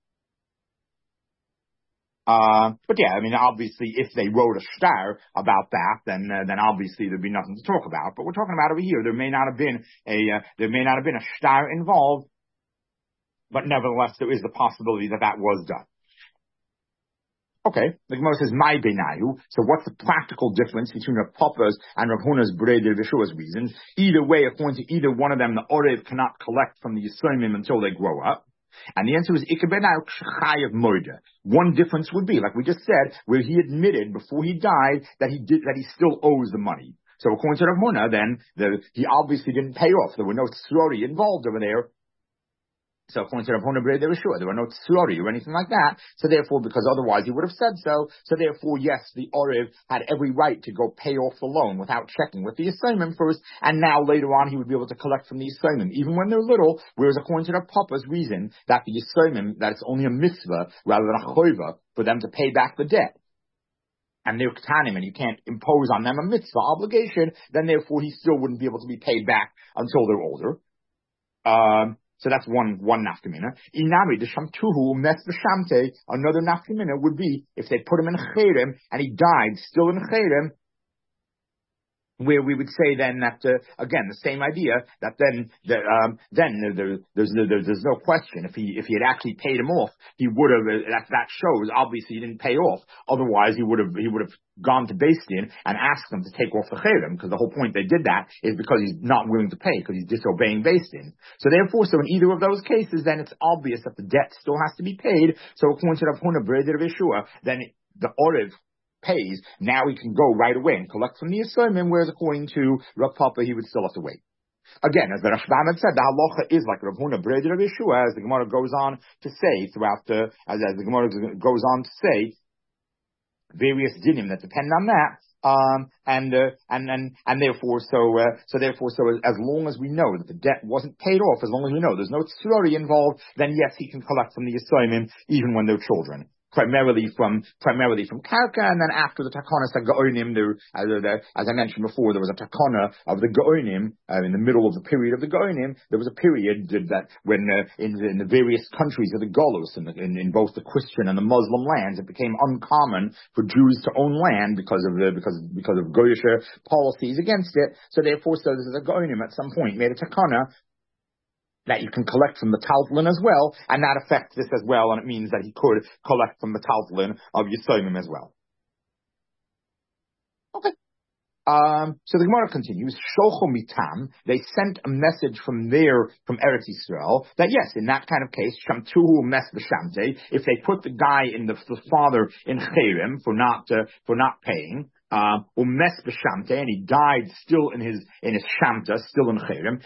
Uh, but yeah, I mean, obviously, if they wrote a shtar about that, then uh, then obviously there'd be nothing to talk about. But we're talking about over here. There may not have been a uh, there may not have been a shtar involved, but nevertheless, there is the possibility that that was done. Okay, the Gemara says, "My benayu." So, what's the practical difference between Rav Papa's and Rav Huna's Breder Yeshua's reasons? Either way, according to either one of them, the Orev cannot collect from the Yisomim until they grow up. And the answer is Ikabenayu Chayav Moida. One difference would be, like we just said, where he admitted before he died that he did that he still owes the money. So according to Rav Huna, then the, he obviously didn't pay off. There were no tzurari involved over there. So according to Rav Huna Breder Yeshua, there were no tzurari or anything like that. So therefore, because otherwise he would have said so. So therefore, yes, the Orev had every right to go pay off the loan without checking with the Yisomim first. And now later on, he would be able to collect from the Yisomim, even when they're little. Whereas according to Rav Papa's reason, that the Yisomim, that it's only a mitzvah rather than a choiva for them to pay back the debt. And they're ketanim, and you can't impose on them a mitzvah obligation. Then therefore, he still wouldn't be able to be paid back until they're older. Um, So that's one, one nafkamina. Inami, the shamtuhu, mes b'shamte, another nafkamina would be if they put him in cherem and he died still in cherem, where we would say then that, uh, again, the same idea, that then, that, um, then there, there's, no, there's, there's no question. If he, if he had actually paid him off, he would have, uh, that, that shows, obviously he didn't pay off. Otherwise, he would have, he would have gone to Beis Din and asked them to take off the cherem, because the whole point they did that is because he's not willing to pay, because he's disobeying Beis Din. So therefore, so in either of those cases, then it's obvious that the debt still has to be paid. So according to Rav Huna Breder of Yeshua, then the Orev pays, now he can go right away and collect from the Yisraelim, whereas according to Rav Papa, he would still have to wait. Again, as the Rashbam had said, the halacha is like Rav Huna Breder of Yeshua, as the Gemara goes on to say throughout the, as, as the Gemara goes on to say, various dinim that depend on that, um, and, uh, and, and, and therefore, so, uh, so therefore, so as, as long as we know that the debt wasn't paid off, as long as we know there's no tzurari involved, then yes, he can collect from the Yisraelim, even when they're children. Primarily from primarily from Karka, and then after the Takonas HaGeonim, there, as, uh, as I mentioned before, there was a Takona of the Geonim uh, in the middle of the period of the Geonim. There was a period that when uh, in, in the various countries of the Golos, in, the, in, in both the Christian and the Muslim lands, it became uncommon for Jews to own land because of the because because of Goyish policies against it. So therefore, so this is a Geonim at some point made a Takona that you can collect from the Taltlin as well, and that affects this as well, and it means that he could collect from the Taltlin of Yisomim as well. Okay. Um, so the Gemara continues, Sholcho mitam, they sent a message from there, from Eretz Yisrael, that yes, in that kind of case, Shamtuhu mes b'shamte, if they put the guy in the, the father in cherem for not, uh, for not paying, Um, umes b'shamte, and he died still in his in his shamta, still in cherem.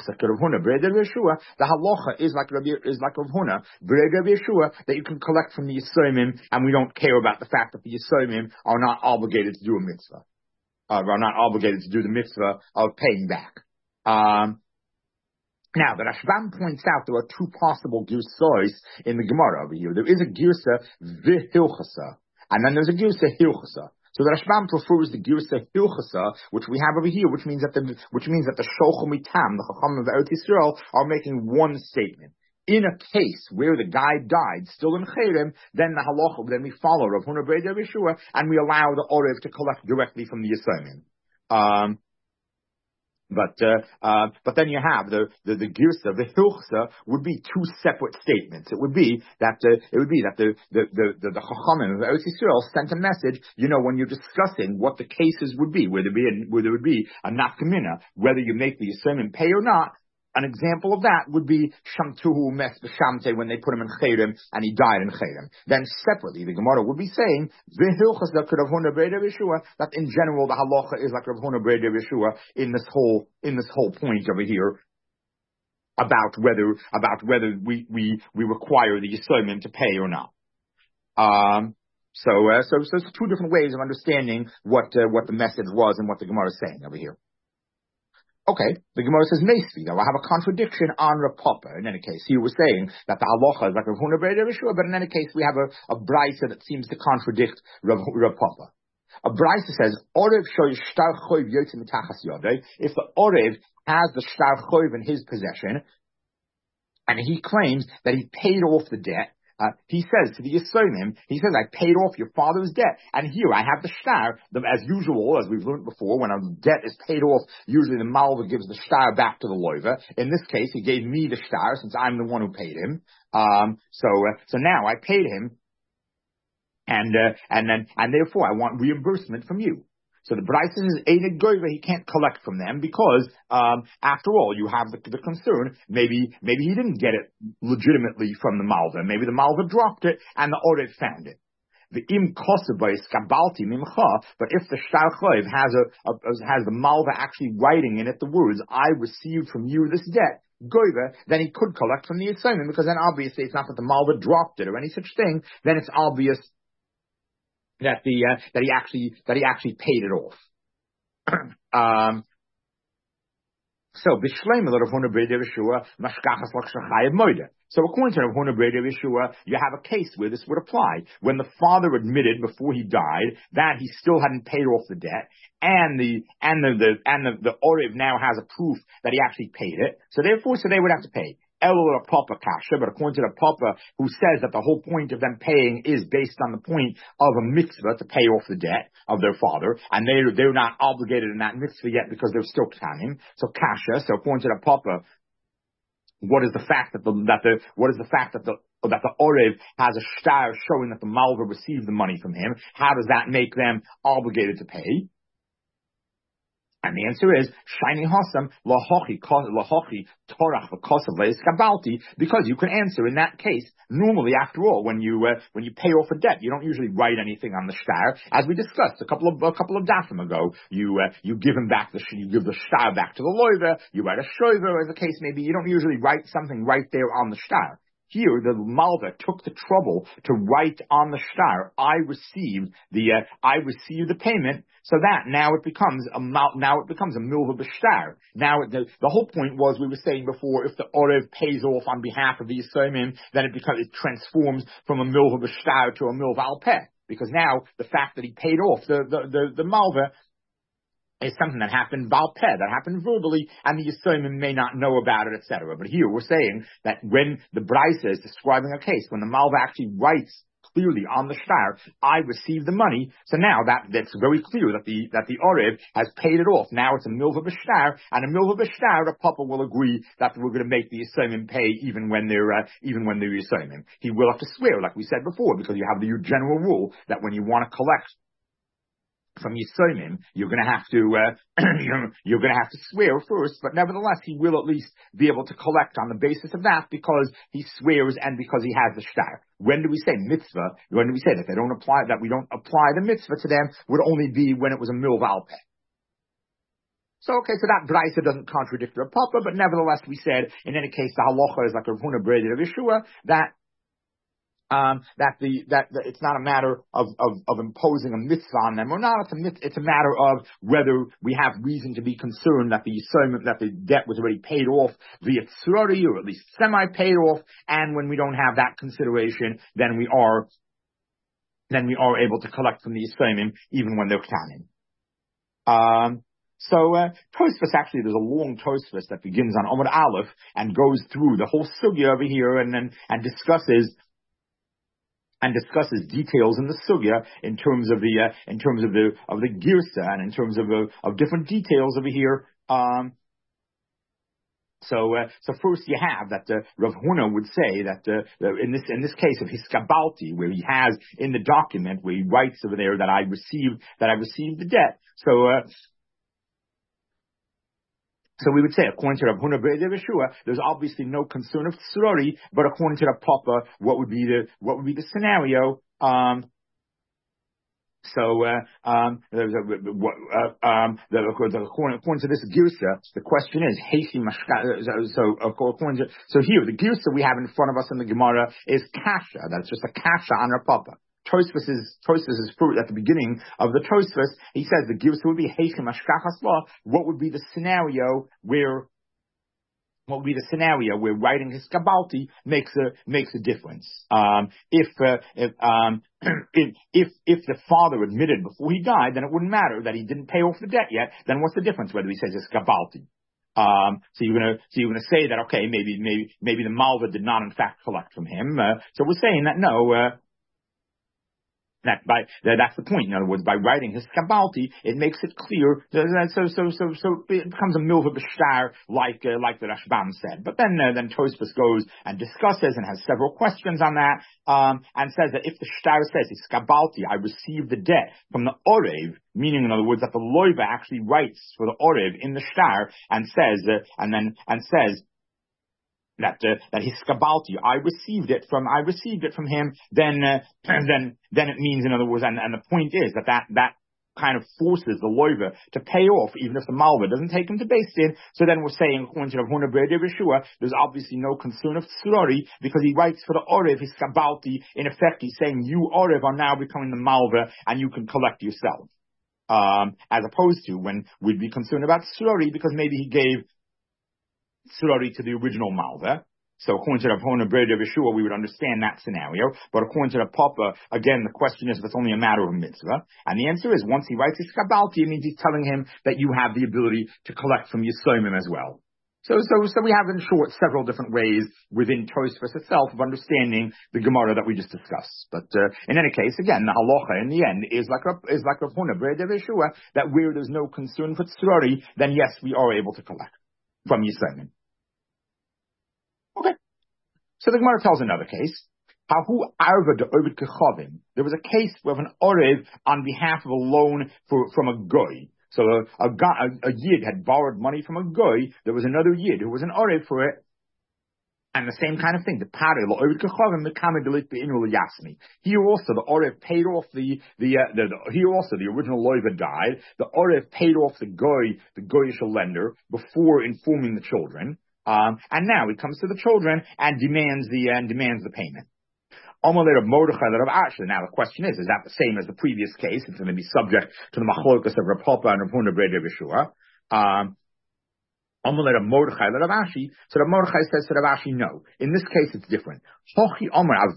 The halacha is like Rabbi, is like Rav Huna Breder Yeshua, that you can collect from the Yisomim, and we don't care about the fact that the Yisomim are not obligated to do a mitzvah, uh, are not obligated to do the mitzvah of paying back. Um, Now, the Rashbam points out there are two possible girsos in the Gemara over here. There is a girsa v'hilchasa, and then there's a girsa hilchasa. So the Rashbam prefers the girsa hilchasa, which we have over here, which means that the which means that the Sholcho mitam, the Chacham of Eretz Yisrael, are making one statement. In a case where the guy died still in cherem, then the halacha, then we follow Rav Huna Breder Yeshua, and we allow the Orev to collect directly from the Yisomim. Um, But uh, uh, but then you have the the, the girsa, the hilchsa would be two separate statements. It would be that uh, it would be that the the the the, the Chachamim of Eretz Yisrael sent a message. You know, when you're discussing what the cases would be, where there be a, where there would be a nafkamina, whether you make the Yisomim pay or not. An example of that would be Shamtuhu Mes B'Shamte, when they put him in cherem and he died in cherem. Then separately, the Gemara would be saying V'hilchas that Rav Huna Breder Yeshua, that in general the halacha is like Rav Huna Breder Yeshua in this whole in this whole point over here about whether about whether we we we require the Yisomim to pay or not. Um. So uh, so so it's two different ways of understanding what uh, what the message was and what the Gemara is saying over here. Okay, the Gemara says, Meisvi, though I have a contradiction on Rav Papa. In any case, he was saying that the halacha is like Rav Huna Breder Yeshua, but in any case, we have a, a brisa that seems to contradict Rav, Rav Papa. A brisa says, Orev shoy shtar choiv yotze mitachas yodei. If the Orev has the shtar choiv in his possession, and he claims that he paid off the debt, Uh, he says to the Yisomim, he says, I paid off your father's debt. And here I have the shtar, the, as usual, as we've learned before, when a debt is paid off, usually the malva gives the shtar back to the loiva. In this case, he gave me the shtar, since I'm the one who paid him. Um, so, uh, so now I paid him, and, uh, and then, and therefore I want reimbursement from you. So the Brisa says, Einid Goiva, he can't collect from them because, um, after all, you have the, the concern, maybe, maybe he didn't get it legitimately from the Malva. Maybe the Malva dropped it and the Orev found it. The Im Kosovo is Kabalti Mimcha, but if the Shtar Choiv has a, a, has the Malva actually writing in it the words, I received from you this debt, Goiva, then he could collect from the assignment, because then obviously it's not that the Malva dropped it or any such thing, then it's obvious that the uh, that he actually that he actually paid it off. um, so b'shleim Rav Huna Breder Yeshua mashkachas l'chshachayev moida. So according to Rav Huna Breder Yeshua, you have a case where this would apply when the father admitted before he died that he still hadn't paid off the debt, and the and the, the and the, the Orev now has a proof that he actually paid it. So therefore, so they would have to pay. Elul Papa Kasha, but according to the Papa who says that the whole point of them paying is based on the point of a mitzvah to pay off the debt of their father, and they they're not obligated in that mitzvah yet because they're still Ktanim. So Kasha. So according to the Papa, what is the fact that the that the what is the fact that the that the Orev has a shtar showing that the Malva received the money from him? How does that make them obligated to pay? And the answer is shiny hasam lahochi lahochi torach v'kosav le'iskabalti, because you can answer in that case. Normally, after all, when you uh, when you pay off a debt, you don't usually write anything on the shtar, as we discussed a couple of a couple of dafim ago. You uh, you give him back the you give the shtar back to the loiver. You write a shoiver, as the case may be. You don't usually write something right there on the shtar. Here, the Malva took the trouble to write on the shtar, I received the, uh, I received the payment, so that now it becomes a, now it becomes a milva b'shtar. Now, the, the whole point was, we were saying before, if the Orev pays off on behalf of the Yisomim, then it becomes, it transforms from a milva b'shtar to a milva al peh. Because now, the fact that he paid off the, the, the, the Malva is something that happened Baal Peh, that happened verbally, and the Yisomim may not know about it, et cetera. But here we're saying that when the Brisa is describing a case, when the Malva actually writes clearly on the shtar, I received the money, so now that, that's very clear that the that the Orev has paid it off. Now it's a milva b'shtar, and a milva b'shtar, the Papa will agree that we're going to make the Yisomim pay even when they're uh, even when they're Yisomim. He will have to swear, like we said before, because you have the general rule that when you want to collect from Yisomim, you're going to have to uh, you're, you're going to have to swear first, but nevertheless, he will at least be able to collect on the basis of that because he swears and because he has the shtar. When do we say mitzvah? When do we say that they don't apply that we don't apply the mitzvah to them? Would only be when it was a milva al peh. So, okay, so that Braisa doesn't contradict Rav Papa, but nevertheless, we said in any case the halacha is like Rav Huna Breder of Yeshua that. Um, that the that the, it's not a matter of, of, of imposing a mitzvah on them or not. It's a it's a matter of whether we have reason to be concerned that the Yisomim, that the debt was already paid off via tzrori, or at least semi paid off. And when we don't have that consideration, then we are then we are able to collect from the Yisomim even when they're ktanim. Um. So, uh, Tosfos, actually, there's a long Tosfos that begins on Amud Aleph and goes through the whole sugya over here and and, and discusses. And discusses details in the sugya in terms of the uh, in terms of the of the girsa and in terms of uh, of different details over here. Um, so uh, so first you have that uh, Rav Huna would say that uh, in this in this case of Hiskabalti, where he has in the document where he writes over there that I received that I received the debt. So. Uh, So we would say, according to Rav Huna Breder Yeshua, there's obviously no concern of tzrori, but according to the Papa, what would be the what would be the scenario? Um, so, uh, um, there's a, what, uh, um, the, the, according, according to this girsa, the question is, Heishi Mashka. So, according to so here, the girsa we have in front of us in the Gemara is kasha. That's just a kasha on Rav Papa. Tosfos is Tosfos is fruit at the beginning of the Tosfos. He says the girsa would be Heichim Ashkachas Law. What would be the scenario where? What would be the scenario where writing his Kabalti makes a makes a difference? Um, if uh, if, um, if if if the father admitted before he died, then it wouldn't matter that he didn't pay off the debt yet. Then what's the difference whether he says his Kabalti? Um, so you're gonna so you're gonna say that okay, maybe maybe maybe the Malva did not in fact collect from him. Uh, so we're saying that no. Uh, That by that, that's the point. In other words, by writing his Kabalti, it makes it clear. That, so so so so it becomes a milva b'shtar, like uh, like the Rashbam said. But then uh, then Tosfos goes and discusses and has several questions on that, um, and says that if the shtar says his Kabalti, I received the debt from the Orev, meaning in other words that the loiva actually writes for the Orev in the shtar and says uh, and then and says. That uh, that his Kabalti, I received it from I received it from him. Then uh, then then it means, in other words, and, and the point is that that that kind of forces the loiva to pay off, even if the Malva doesn't take him to Beis Din. So then we're saying, according to Rav Huna Breder Yeshua, there's obviously no concern of tzrori because he writes for the Orev his Kabalti. In effect, he's saying you Orev are now becoming the Malva and you can collect yourself. Um, as opposed to when we'd be concerned about tzrori because maybe he gave tzrori to the original Malva. So according to Rav Huna Breder Yeshua, we would understand that scenario. But according to the Papa, again, the question is if it's only a matter of a mitzvah. And the answer is, once he writes his Kabalti, it means he's telling him that you have the ability to collect from Yisomim as well. So, so, so we have in short several different ways within Tosfos itself of understanding the Gemara that we just discussed. But uh, in any case, again, the halacha in the end is like a, is like Rav Huna Ber Dev Yeshua, that where there's no concern for tzrori, then yes, we are able to collect from Yisraelim. Okay. So the Gemara tells another case. Hahu arva de ovid kechavim. There was a case of an orev on behalf of a loan for, from a goy. So a, a, a, a yid had borrowed money from a goy. There was another yid who was an orev for it. And the same kind of thing. The parel ovid kechavim the kamedelit be'inul yasmi. Here also the orev paid off the the, uh, the, the here also the original loiva died. The orev paid off the goy, the goyish lender, before informing the children. Um, and now he comes to the children and demands the uh, and demands the payment. Now the question is, is that the same as the previous case? It's going to be subject to the machlokas of Rav Papa and Rav Huna Ber Dev Yeshua. Um, so Rav Mordechai says to Rav Ashi, no. In this case, it's different. This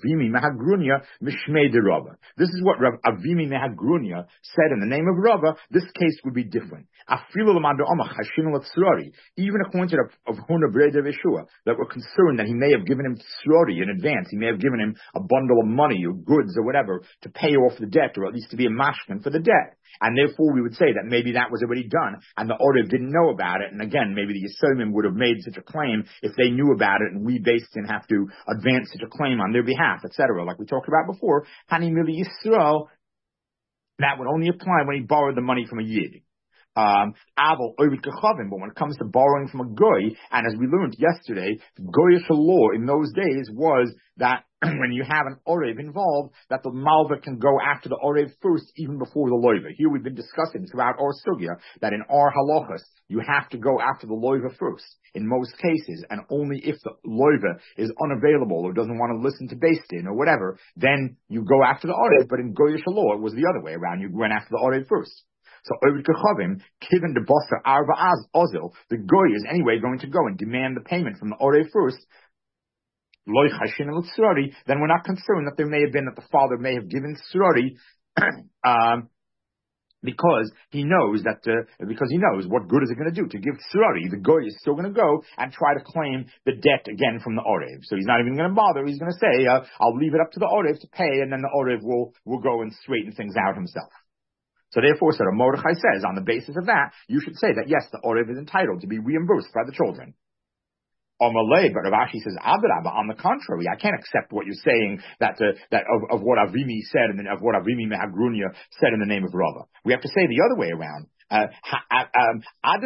is what Rav Avimi Mehagrunia said in the name of Rava. This case would be different. Even according to Rav Huna Ber Dev Yeshua, that we're concerned that he may have given him tzrori in advance. He may have given him a bundle of money or goods or whatever to pay off the debt, or at least to be a mashkin for the debt. And therefore, we would say that maybe that was already done, and the Orev didn't know about it. And again, maybe the Yisomim would have made such a claim if they knew about it, and we based didn't have to advance such a claim on their behalf, et cetera. Like we talked about before, Hani Mili Yisrael, that would only apply when he borrowed the money from a yid. Um, but when it comes to borrowing from a goy, and as we learned yesterday, goyish law in those days was that when you have an orev involved, that the malva can go after the orev first, even before the loiva. Here we've been discussing throughout our sugya that in our halachas, you have to go after the loiva first, in most cases, and only if the loiva is unavailable or doesn't want to listen to Beis Din or whatever, then you go after the orev. But in goyish law, it was the other way around. You went after the orev first. So Ovid Kechavim, given the Bossa Arva Az Ozil, the goy is anyway going to go and demand the payment from the Orev first. Loy Chashin el Tzrori, then we're not concerned that there may have been that the father may have given Tzrori, um, because he knows that, uh, because he knows what good is it going to do to give Tzrori. The goy is still going to go and try to claim the debt again from the Orev. So he's not even going to bother. He's going to say, uh, I'll leave it up to the Orev to pay, and then the Orev will, will go and straighten things out himself. So therefore, so Mordechai says, on the basis of that, you should say that yes, the Orev is entitled to be reimbursed by the children. Omalei, but Rav Ashi says, Adarabba, on the contrary, I can't accept what you're saying that uh, that of, of what Avimi said and of what Avimi Mehagrunia said in the name of Rava. We have to say the other way around. Uh, um,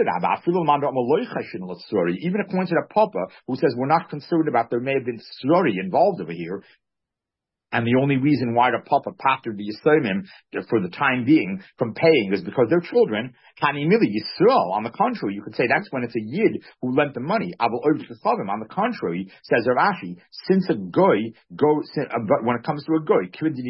even according to the Papa, who says we're not concerned about there may have been tzrori involved over here. And the only reason why the Papa pattered the Yisraelim for the time being from paying is because they're children. Hani Mili Yisrael. On the contrary, you could say that's when it's a Yid who lent the money. On the contrary, says Rav Ashi, since a goy goes, but when it comes to a goy,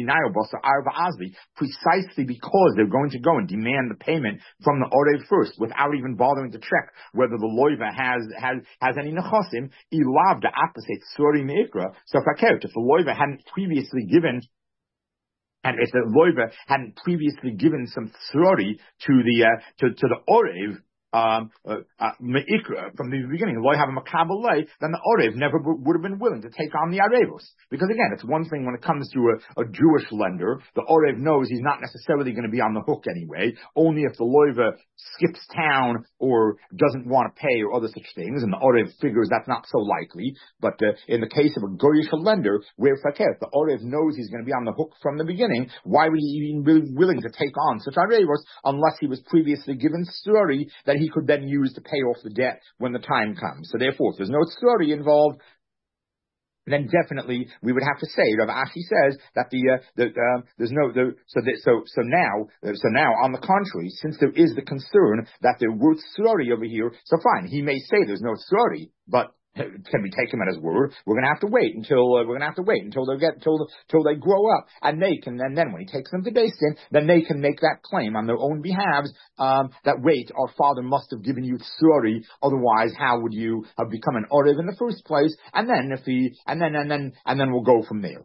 precisely because they're going to go and demand the payment from the Orev first, without even bothering to check whether the loiva has has has any nechasim. Ilav the opposite tzori meikra. So if I care, if the loiva hadn't previously given, and if the loiva hadn't previously given some tzrori to the uh, to to the orev, um, uh, uh, meikra from the beginning, loy have a makabelei, then the orev never b- would have been willing to take on the arevos. Because again, it's one thing when it comes to a, a Jewish lender, the orev knows he's not necessarily going to be on the hook anyway. Only if the loiva skips town or doesn't want to pay or other such things, and the orev figures that's not so likely. But uh, in the case of a goyish lender, where fakir, the orev knows he's going to be on the hook from the beginning, why would he even be willing to take on such arevos unless he was previously given tzrori that he could then use to pay off the debt when the time comes? So therefore, if there's no tzrori involved, then definitely we would have to say, Rav Ashi says that the uh, the uh, there's no the, so that, so so now uh, so now on the contrary, since there is the concern that there were tzrori over here, so fine, he may say there's no tzrori, but can we take him at his word? We're going to have to wait until uh, we're going to have to wait until they get until until they grow up, and they can. And then when he takes them to Beis Din, then they can make that claim on their own behalves. Um, that wait, our father must have given you tzrori, otherwise, how would you have become an orev in the first place? And then if he, and then and then and then we'll go from there.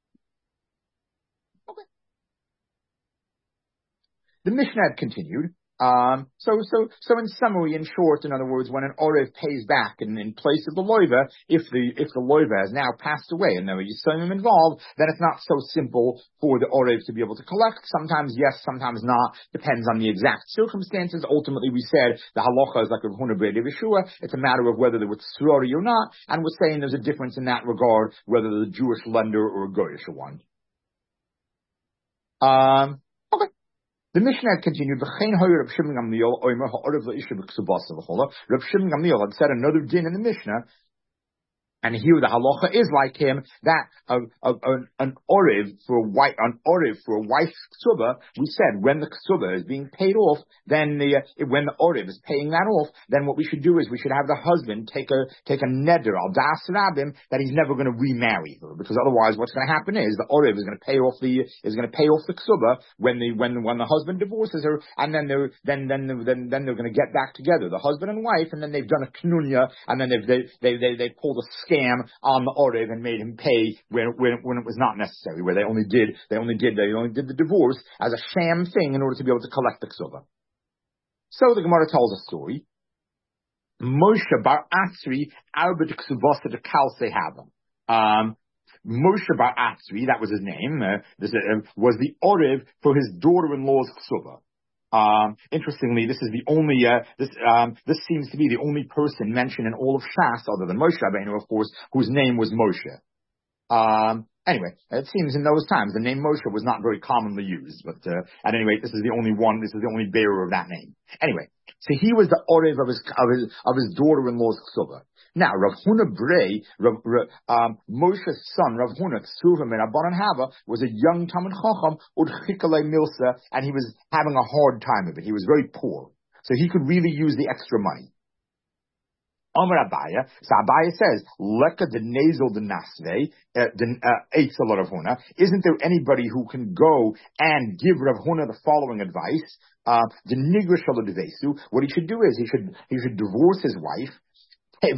Okay. The Mishnah continued. Um, so, so, so in summary, in short, in other words, when an Orev pays back in, in place of the loiva, if the, if the loiva has now passed away and there is Yisomim involved, then it's not so simple for the Orev to be able to collect. Sometimes yes, sometimes not. Depends on the exact circumstances. Ultimately, we said the halacha is like Rav Huna B'Rei Yeshua. It's a matter of whether there was tzrori or not, and we're saying there's a difference in that regard, whether the Jewish lender or a Goyish one. Um, okay. The Mishnah continued, Reb Shimon Gamliel had said another din in the Mishnah, and here the halacha is like him, that a, a, a, an oriv for a wife, an oriv for a wife's ksuba, we said when the ksuba is being paid off, then the, uh, when the oriv is paying that off, then what we should do is we should have the husband take a, take a neder, al das rabim, that he's never going to remarry her, because otherwise what's going to happen is the oriv is going to pay off the, is going to pay off the ksuba when the, when, when the husband divorces her, and then they're, then, then, then, then they're going to get back together, the husband and wife, and then they've done a knunya, and then they've, they, they, they, they pulled a scam on the Orev and made him pay when, when, when it was not necessary, where they only did, they only did, they only did the divorce as a sham thing in order to be able to collect the ksuba. So the Gemara tells a story. Moshe bar Atzri arbet ksubasa de kalse hava. Um, Moshe bar Atzri, that was his name, uh, this, uh, was the Orev for his daughter-in-law's ksuba. Um, interestingly, this is the only, uh, this, um, this seems to be the only person mentioned in all of Shas, other than Moshe Rabbeinu, of course, whose name was Moshe. Um, anyway, it seems in those times the name Moshe was not very commonly used, but, uh, at any rate, this is the only one, this is the only bearer of that name. Anyway, so he was the Orev of his, of his, of his daughter-in-law's ksuba. Now, Rav Huna Brei, Rav, Rav, um, Moshe's son, Rav Huna, Ksuvim and Rabbanan Hava, was a young Talmid Chacham, Ud Chikalei Milsa, and he was having a hard time of it. He was very poor. So he could really use the extra money. Amar Abaya, so Abaya says, Leka de Nazel de Nasve, Eitza Rav Huna. Isn't there anybody who can go and give Rav Huna the following advice? Uh, the Nigrish Devesu. What he should do is he should, he should divorce his wife. She's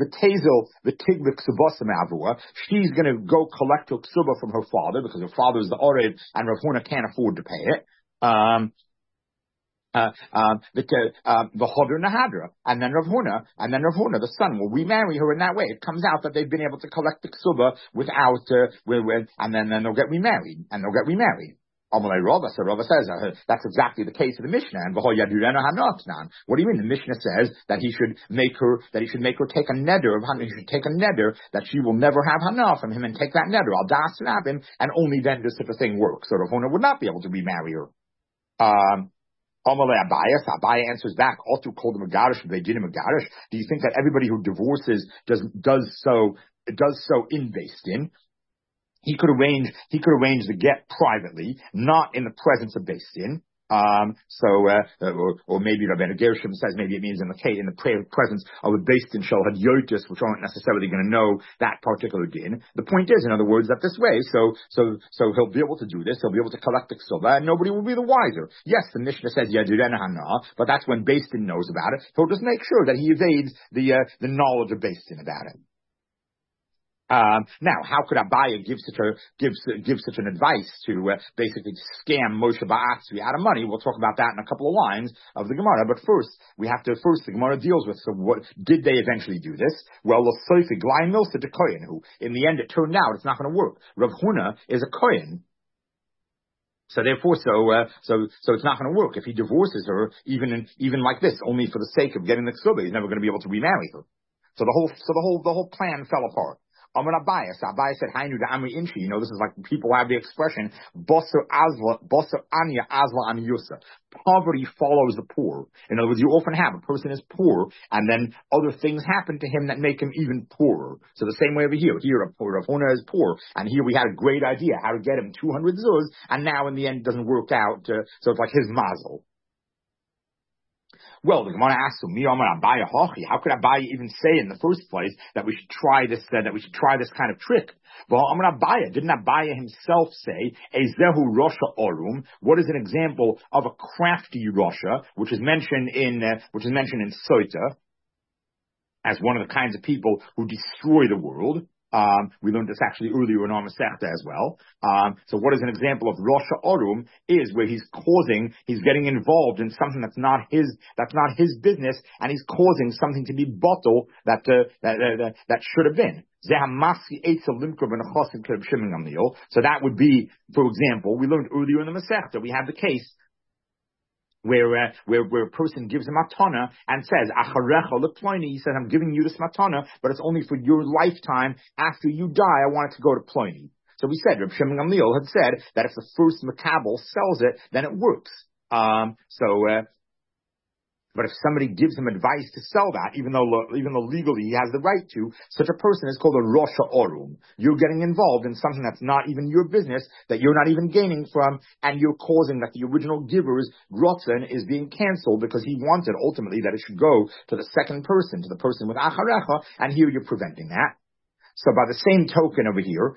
going to go collect her ksuba from her father because her father is the Orev and Rav Huna can't afford to pay it. Um, uh, um, the uh, the Hodr Nahadra, and then Rav Huna, and then Rav Huna, the son, will remarry her in that way. It comes out that they've been able to collect the ksuba without, uh, with, with, and then, then they'll get remarried, and they'll get remarried. Amalei Rava, so Rava says uh, that's exactly the case of the Mishnah. And what do you mean? The Mishnah says that he should make her that he should make her take a neder of he should take a neder that she will never have hana from him and take that neder. Al das rabim, and only then does such a thing work. So Rav Huna would not be able to remarry her. Um, Amalei Abaya, so Abaya answers back. Also called him a garish. They did him a garish. Do you think that everybody who divorces does does so does so in Beis Din? He could arrange, he could arrange the get privately, not in the presence of Beis Din. Um, so, uh, or, or maybe Rabbeinu Gershom says maybe it means in the in the presence of a Beis Din shel hadyotis, which aren't necessarily going to know that particular din. The point is, in other words, that this way, so, so, so he'll be able to do this, he'll be able to collect the ksuba, and nobody will be the wiser. Yes, the Mishnah says Yadurena Hana, but that's when Beis Din knows about it. He'll just make sure that he evades the, uh, the knowledge of Beis Din about it. Um, now, how could Abaya give such a give give such an advice to uh, basically scam Moshe Ba'atzri out of money? We'll talk about that in a couple of lines of the Gemara. But first, we have to first the Gemara deals with. So, what did they eventually do this? Well, L'Soifi Glai Milsa de Kohen, who in the end it turned out it's not going to work. Rav Huna is a Kohen. So therefore, so uh, so so it's not going to work if he divorces her, even in, even like this, only for the sake of getting the ksuba. He's never going to be able to remarry her. So the whole so the whole the whole plan fell apart. Amar Abaya, so Abaya said, Hainu da Amri Inchi. You know, this is like people have the expression, Boser Azla, Boser Anya Azla Aniyusa. Poverty follows the poor. In other words, you often have a person is poor, and then other things happen to him that make him even poorer. So the same way over here. Here, a poor, Rav Huna is poor, and here we had a great idea how to get him two hundred zuz, and now in the end it doesn't work out, uh, so it's like his mazel. Well, the Gemara asks him, how could Abaya even say in the first place that we should try this, uh, that we should try this kind of trick? Well, Abaya, didn't Abaya himself say, Ezehu Rosha Orum? What is an example of a crafty Rosha, which is mentioned in, uh, which is mentioned in Soita, as one of the kinds of people who destroy the world? Um, we learned this actually earlier in our Masechta as well. Um, so what is an example of Rosh Orum is where he's causing, he's getting involved in something that's not his, that's not his business, and he's causing something to be bottled that, uh, that, uh, that, that should have been. So that would be, for example, we learned earlier in the Masechta, we have the case where, uh, where, where a person gives a matana and says, Acharecha leploini, he says, I'm giving you this matana, but it's only for your lifetime. After you die, I want it to go to Ploini. So we said, Reb Shimon Gamliel had said that if the first makabel sells it, then it works. Um, so, uh, But if somebody gives him advice to sell that, even though even though legally he has the right to, such a person is called a Rosh Orum. You're getting involved in something that's not even your business, that you're not even gaining from, and you're causing that the original giver's Rotzen is being canceled because he wanted ultimately that it should go to the second person, to the person with Acharecha, and here you're preventing that. So by the same token over here,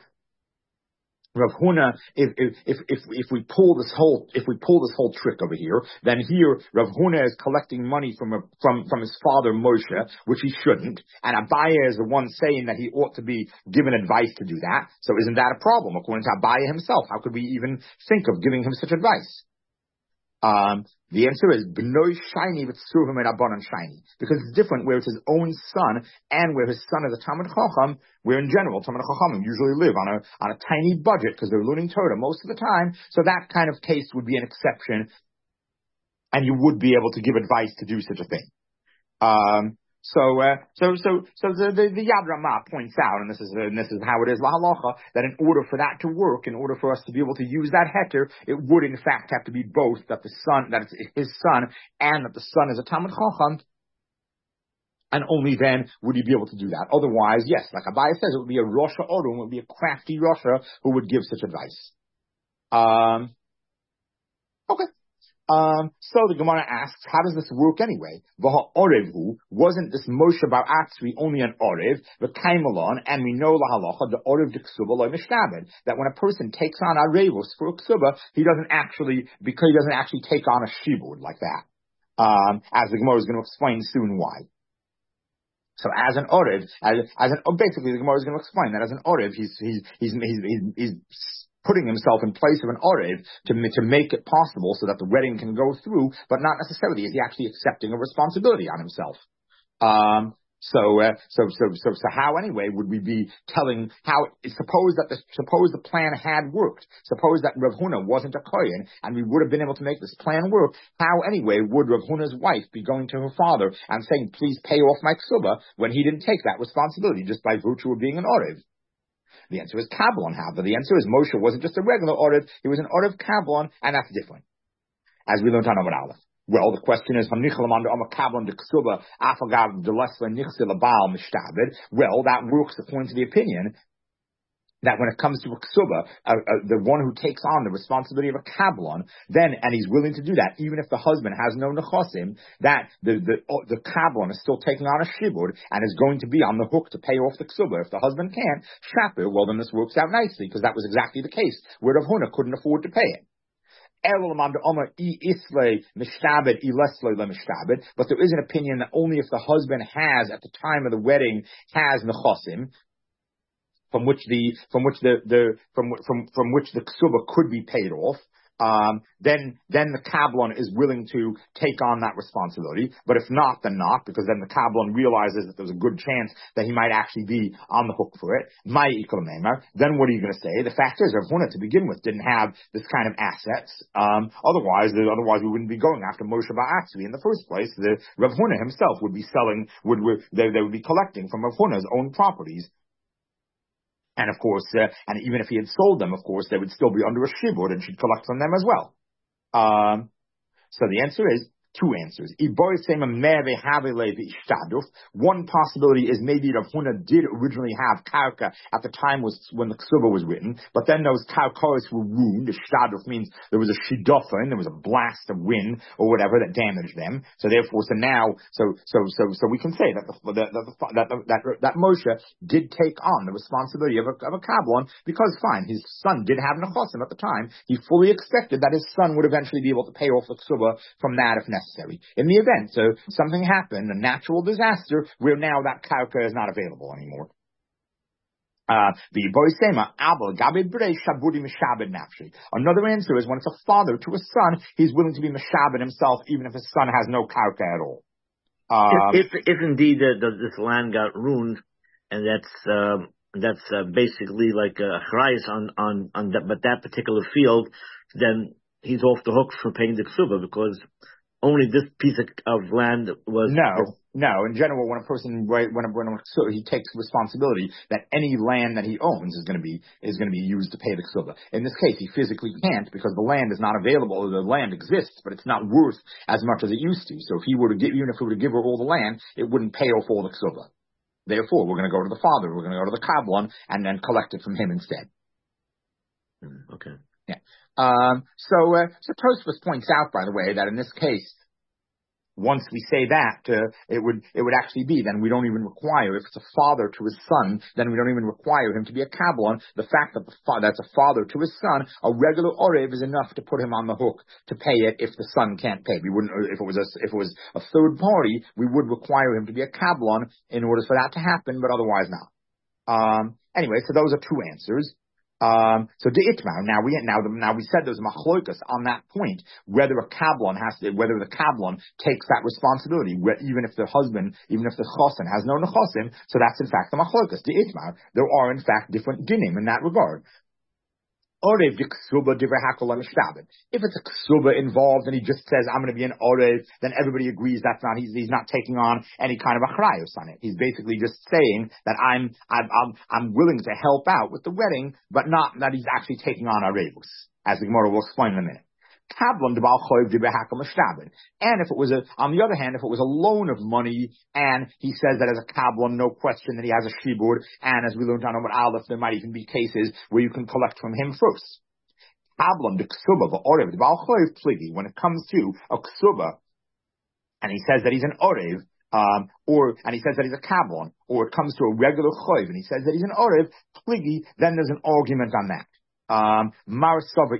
Rav Huna, if, if, if, if, if we pull this whole, if we pull this whole trick over here, then here, Rav Huna is collecting money from a, from, from his father Moshe, which he shouldn't, and Abaye is the one saying that he ought to be given advice to do that. So isn't that a problem? According to Abaye himself, how could we even think of giving him such advice? Um, the answer is B'noi Shiny v'tzurim et Abanon Shiny, because it's different where it's his own son and where his son is a Talmid Chacham, where in general Talmid Chachamim usually live on a on a tiny budget because they're learning Torah most of the time. So that kind of case would be an exception, and you would be able to give advice to do such a thing. Um, So, uh, so, so, so the, the, the Yad Ramah points out, and this is, uh, and this is how it is, la halacha, that in order for that to work, in order for us to be able to use that heter, it would in fact have to be both, that the son, that it's his son, and that the son is a Talmid Chacham, and only then would he be able to do that. Otherwise, yes, like Abaye says, it would be a Rosh Orum, it would be a crafty Rosh who would give such advice. Um, okay. Um, so the Gemara asks, how does this work anyway? V'ha orevhu, wasn't this Moshe bar Atzri only an orev, v'kaimalon, and we know la halacha, the orev de ksuba loy mishtabed, that when a person takes on arevus for a ksuba, he doesn't actually, because he doesn't actually take on a shibud like that. Um, as the Gemara is going to explain soon why. So as an orev, as, as an, oh, basically the Gemara is going to explain that as an orev, he's, he's, he's, he's, he's, he's putting himself in place of an orev to, to make it possible so that the wedding can go through, but not necessarily is he actually accepting a responsibility on himself. Um, so, uh, so, so, so, so how anyway would we be telling how, suppose that the, suppose the plan had worked, suppose that Rav Huna wasn't a kohen and we would have been able to make this plan work, how anyway would Rav Huna's wife be going to her father and saying, please pay off my ksuba when he didn't take that responsibility just by virtue of being an orev? The answer is Kablon. How? But the answer is Moshe wasn't just a regular Orev, he was an Orev Kablon, and that's different. As we learned on Amud Aleph. Well, the question is, well, that works according to the opinion that when it comes to a ksuba, uh, uh, the one who takes on the responsibility of a kablon, then, and he's willing to do that, even if the husband has no nechosim, that the, the, uh, the kablon is still taking on a shibud and is going to be on the hook to pay off the ksuba. If the husband can't, shaper, well then this works out nicely, because that was exactly the case, where Rav Huna couldn't afford to pay it. But there is an opinion that only if the husband has, at the time of the wedding, has nechosim, from which the from which the, the from from from which the ksuba could be paid off, um, then then the kablon is willing to take on that responsibility. But if not, then not, because then the kablon realizes that there's a good chance that he might actually be on the hook for it. My ikol. Then what are you going to say? The fact is, Rav Huna to begin with didn't have this kind of assets. Um, otherwise, the, otherwise we wouldn't be going after Moshe bar Atzvi in the first place. The Rav Huna himself would be selling, would, would they, they would be collecting from Rav Huna's own properties. And of course, uh, and even if he had sold them, of course, they would still be under a shibud and should collect from them as well. Um, so the answer is two answers. One possibility is maybe Rav Huna did originally have karka at the time was when the ksuba was written, but then those karkos were ruined. The shtaduf means there was a shidofin, there was a blast of wind or whatever that damaged them. So therefore, so now, so so so so we can say that the, that that that, that, that Moshe did take on the responsibility of a, of a kablon, because fine, his son did have nechosim at the time. He fully expected that his son would eventually be able to pay off the ksuba from that if necessary. Necessary. In the event, so something happened, a natural disaster, where now that karka is not available anymore. Uh, Another answer is when it's a father to a son, he's willing to be meshabed himself, even if his son has no karka at all. Um, if, if if indeed uh, the, this land got ruined, and that's um, that's uh, basically like a chrayis on on on that, but that particular field, then he's off the hook for paying the ksuba because only this piece of, of land was. No, no. In general, when a person when a, when a, so he takes responsibility that any land that he owns is going to be is going to be used to pay the ksuba. In this case, he physically can't because the land is not available. The land exists, but it's not worth as much as it used to. So if he were to give, even if he were to give her all the land, it wouldn't pay off all the ksuba. Therefore, we're going to go to the father. We're going to go to the kablon and then collect it from him instead. Mm, okay. Yeah. Um, so, uh, so Tosfos points out, by the way, that in this case, once we say that, uh, it would it would actually be, then we don't even require, if it's a father to his son, then we don't even require him to be a kablon. The fact that the fa- that's a father to his son, a regular orev is enough to put him on the hook to pay it if the son can't pay. We wouldn't, if it was a, if it was a third party, we would require him to be a kablon in order for that to happen, but otherwise not. Um, anyway, so those are two answers. Um, so the itmar, now we, now, the, now we said there's machlokas on that point, whether a kablon has to, whether the kablon takes that responsibility, where, even if the husband, even if the chosin has no nechosim, so that's in fact the machlokas. The itmar, there are in fact different dinim in that regard. Orev de ksuba divrei hakol mishtabed. If it's a ksuba involved and he just says, I'm going to be an orev, then everybody agrees that's not, he's, he's not taking on any kind of achrayos on it. He's basically just saying that I'm, I'm, I'm, I'm willing to help out with the wedding, but not that he's actually taking on arevus, as the Gemara will explain in a minute. And if it was a, on the other hand, if it was a loan of money, and he says that as a kablon, no question that he has a shibur, and as we learned on Amud Aleph, there might even be cases where you can collect from him first. Kablon, the ksuba, the orev, the bal choiv pligi, when it comes to a ksuba, and he says that he's an orev, um, or, and he says that he's a kablon, or it comes to a regular choiv, and he says that he's an orev, pligi, then there's an argument on that. Um, one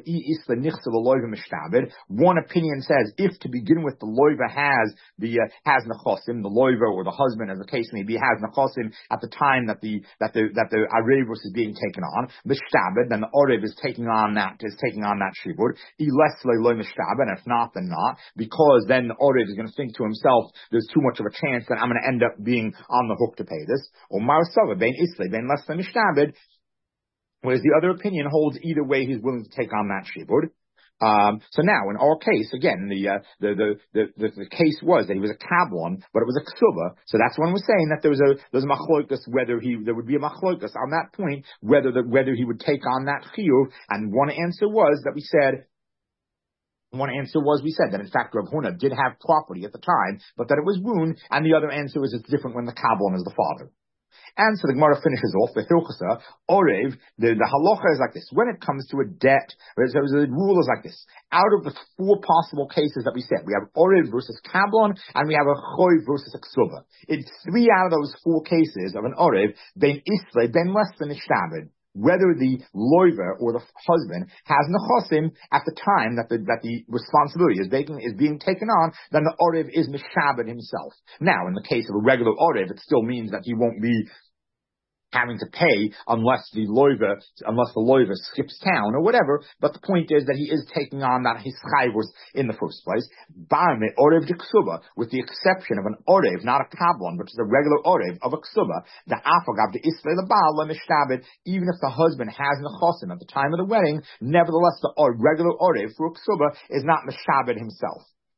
opinion says if to begin with the loiva has the uh, has nechosim, the loiva or the husband, as the case may be, has nechosim at the time that the that the that the arevus is being taken on, mishtabed, then the orev is taking on that is taking on that shibud. And if not, then not, because then the orev is going to think to himself, there's too much of a chance that I'm going to end up being on the hook to pay this. Or marsava ben isle ben less than mishtabed. Whereas the other opinion holds either way he's willing to take on that shibud. Um, so now, in our case, again, the, uh, the, the, the, the, the case was that he was a kablon, but it was a ksuba. So that's when we're saying that there was a, there's a machloikas, whether he, there would be a machloikas on that point, whether the, whether he would take on that chiyuv. And one answer was that we said, One answer was we said that in fact Rav Huna did have property at the time, but that it was ruined. And the other answer is it's different when the kablon is the father. And so the Gemara finishes off the Hilchasa, Orev, the, the halacha is like this. When it comes to a debt, so the rule is like this. Out of the four possible cases that we said, we have Orev versus Kablon, and we have a Choy versus a Ksuba. In three out of those four cases of an Orev, ben Isle, ben less than Ishtabed. Whether the loiver or the husband has nechosim at the time that the that the responsibility is being is being taken on, then the orev is mishabed himself. Now, in the case of a regular orev, it still means that he won't be having to pay unless the loiver, unless the loiver skips town or whatever. But the point is that he is taking on that his chayvus in the first place. Barme orev de ksuba, with the exception of an orev, not a kablon, but just a regular orev of a ksuba. The afagav de isle the baal mishtabed. Even if the husband has nechosim at the time of the wedding, nevertheless the regular orev for a ksuba is not mishabed himself.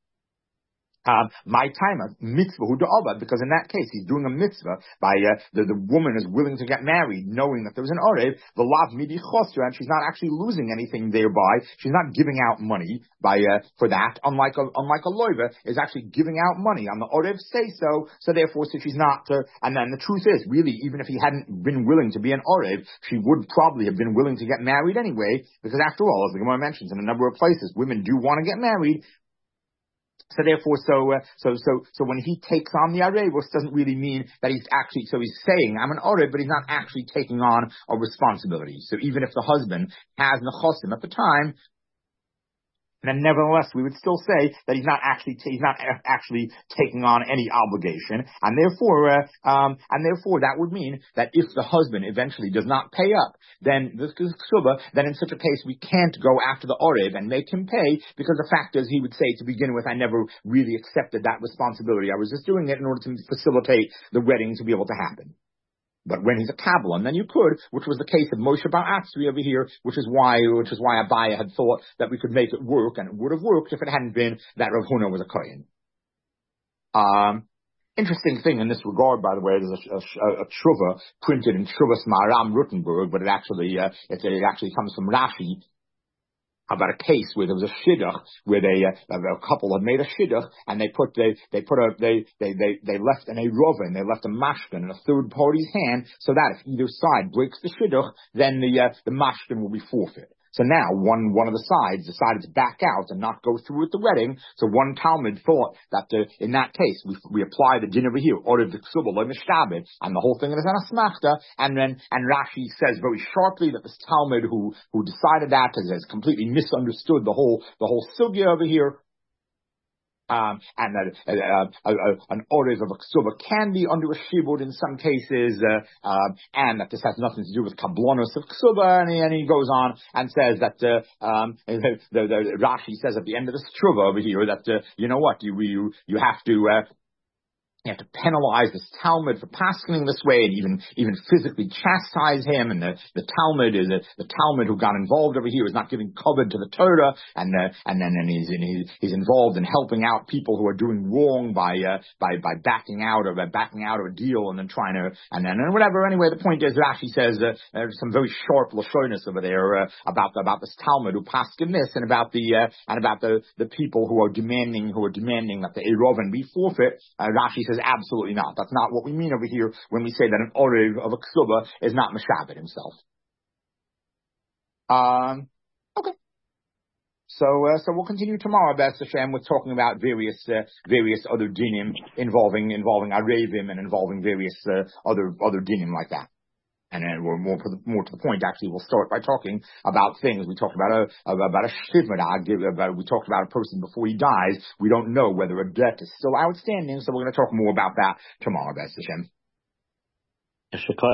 Um, my timer, mitzvah hu da'abad, because in that case, he's doing a mitzvah by, uh, the, the woman is willing to get married, knowing that there was an orev, the lav midi chosra, and she's not actually losing anything thereby. She's not giving out money by, uh, for that, unlike a, unlike a loiva, is actually giving out money on the orev say so, so therefore, so she's not, uh, and then the truth is, really, even if he hadn't been willing to be an orev, she would probably have been willing to get married anyway, because after all, as the Gemara mentions in a number of places, women do want to get married. So therefore, so, uh, so, so, so when he takes on the arevus, doesn't really mean that he's actually, so he's saying, I'm an orev, but he's not actually taking on a responsibility. So even if the husband has nechosim at the time, then nevertheless we would still say that he's not actually t- he's not a- actually taking on any obligation, and therefore uh, um, and therefore that would mean that if the husband eventually does not pay up, then this is ksuba. Then in such a case we can't go after the orev and make him pay, because the fact is he would say to begin with, I never really accepted that responsibility. I was just doing it in order to facilitate the wedding to be able to happen. But when he's a Kabbalah, then you could, which was the case of Moshe Bar Atzri over here, which is why, which is why Abaya had thought that we could make it work, and it would have worked if it hadn't been that Rav Huna was a Kohen. Um, interesting thing in this regard, by the way, there's a, a, a tshuva printed in Tshuvas Maharam Rutenberg, but it actually, uh, it, it actually comes from Rashi, about a case where there was a shidduch, where they, uh, a couple had made a shidduch, and they put, they, they put a, they, they, they, they left an eruva, and they left a mashkin in a third party's hand, so that if either side breaks the shidduch, then the, uh, the mashkin will be forfeit. So now, one one of the sides decided to back out and not go through with the wedding. So one Talmud thought that uh, in that case, we we apply the din over here, order the ksuba, lo mishtabed, and the whole thing is an asmachta. And then and Rashi says very sharply that this Talmud who who decided that has, has completely misunderstood the whole the whole sugya over here. Um, and that uh, uh, uh, uh, an orev of a ksuba can be under a shibud in some cases, uh, uh, and that this has nothing to do with kablonos of ksuba. And he, and he goes on and says that uh, um, the, the, the Rashi says at the end of this tshuva over here that uh, you know what, you you you have to. Uh, You have to penalize this Talmud for paskening this way, and even even physically chastise him. And the, the Talmud is a, the Talmud who got involved over here is not giving kavod to the Torah, and uh, and then and he's, and he's he's involved in helping out people who are doing wrong by uh, by by backing out of uh, backing out of a deal, and then trying to and then and whatever. Anyway, the point is, Rashi says uh, there's some very sharp lashonis over there uh, about about this Talmud who paskin this, and about the uh, and about the the people who are demanding who are demanding that the eroven be forfeit. Uh, Rashi says. Absolutely not. That's not what we mean over here when we say that an orev of a ksuba is not meshabed himself. Um, okay. So, uh, so we'll continue tomorrow, B'ez Hashem, with talking about various, uh, various other dinim involving, involving arevim and involving various, uh, other, other dinim like that. And then we're more, more to the point, actually, we'll start by talking about things. We talked about a, about a shivmadag, about, we talked about a person before he dies. We don't know whether a debt is still outstanding, so we're going to talk more about that tomorrow, B'ez Hashem.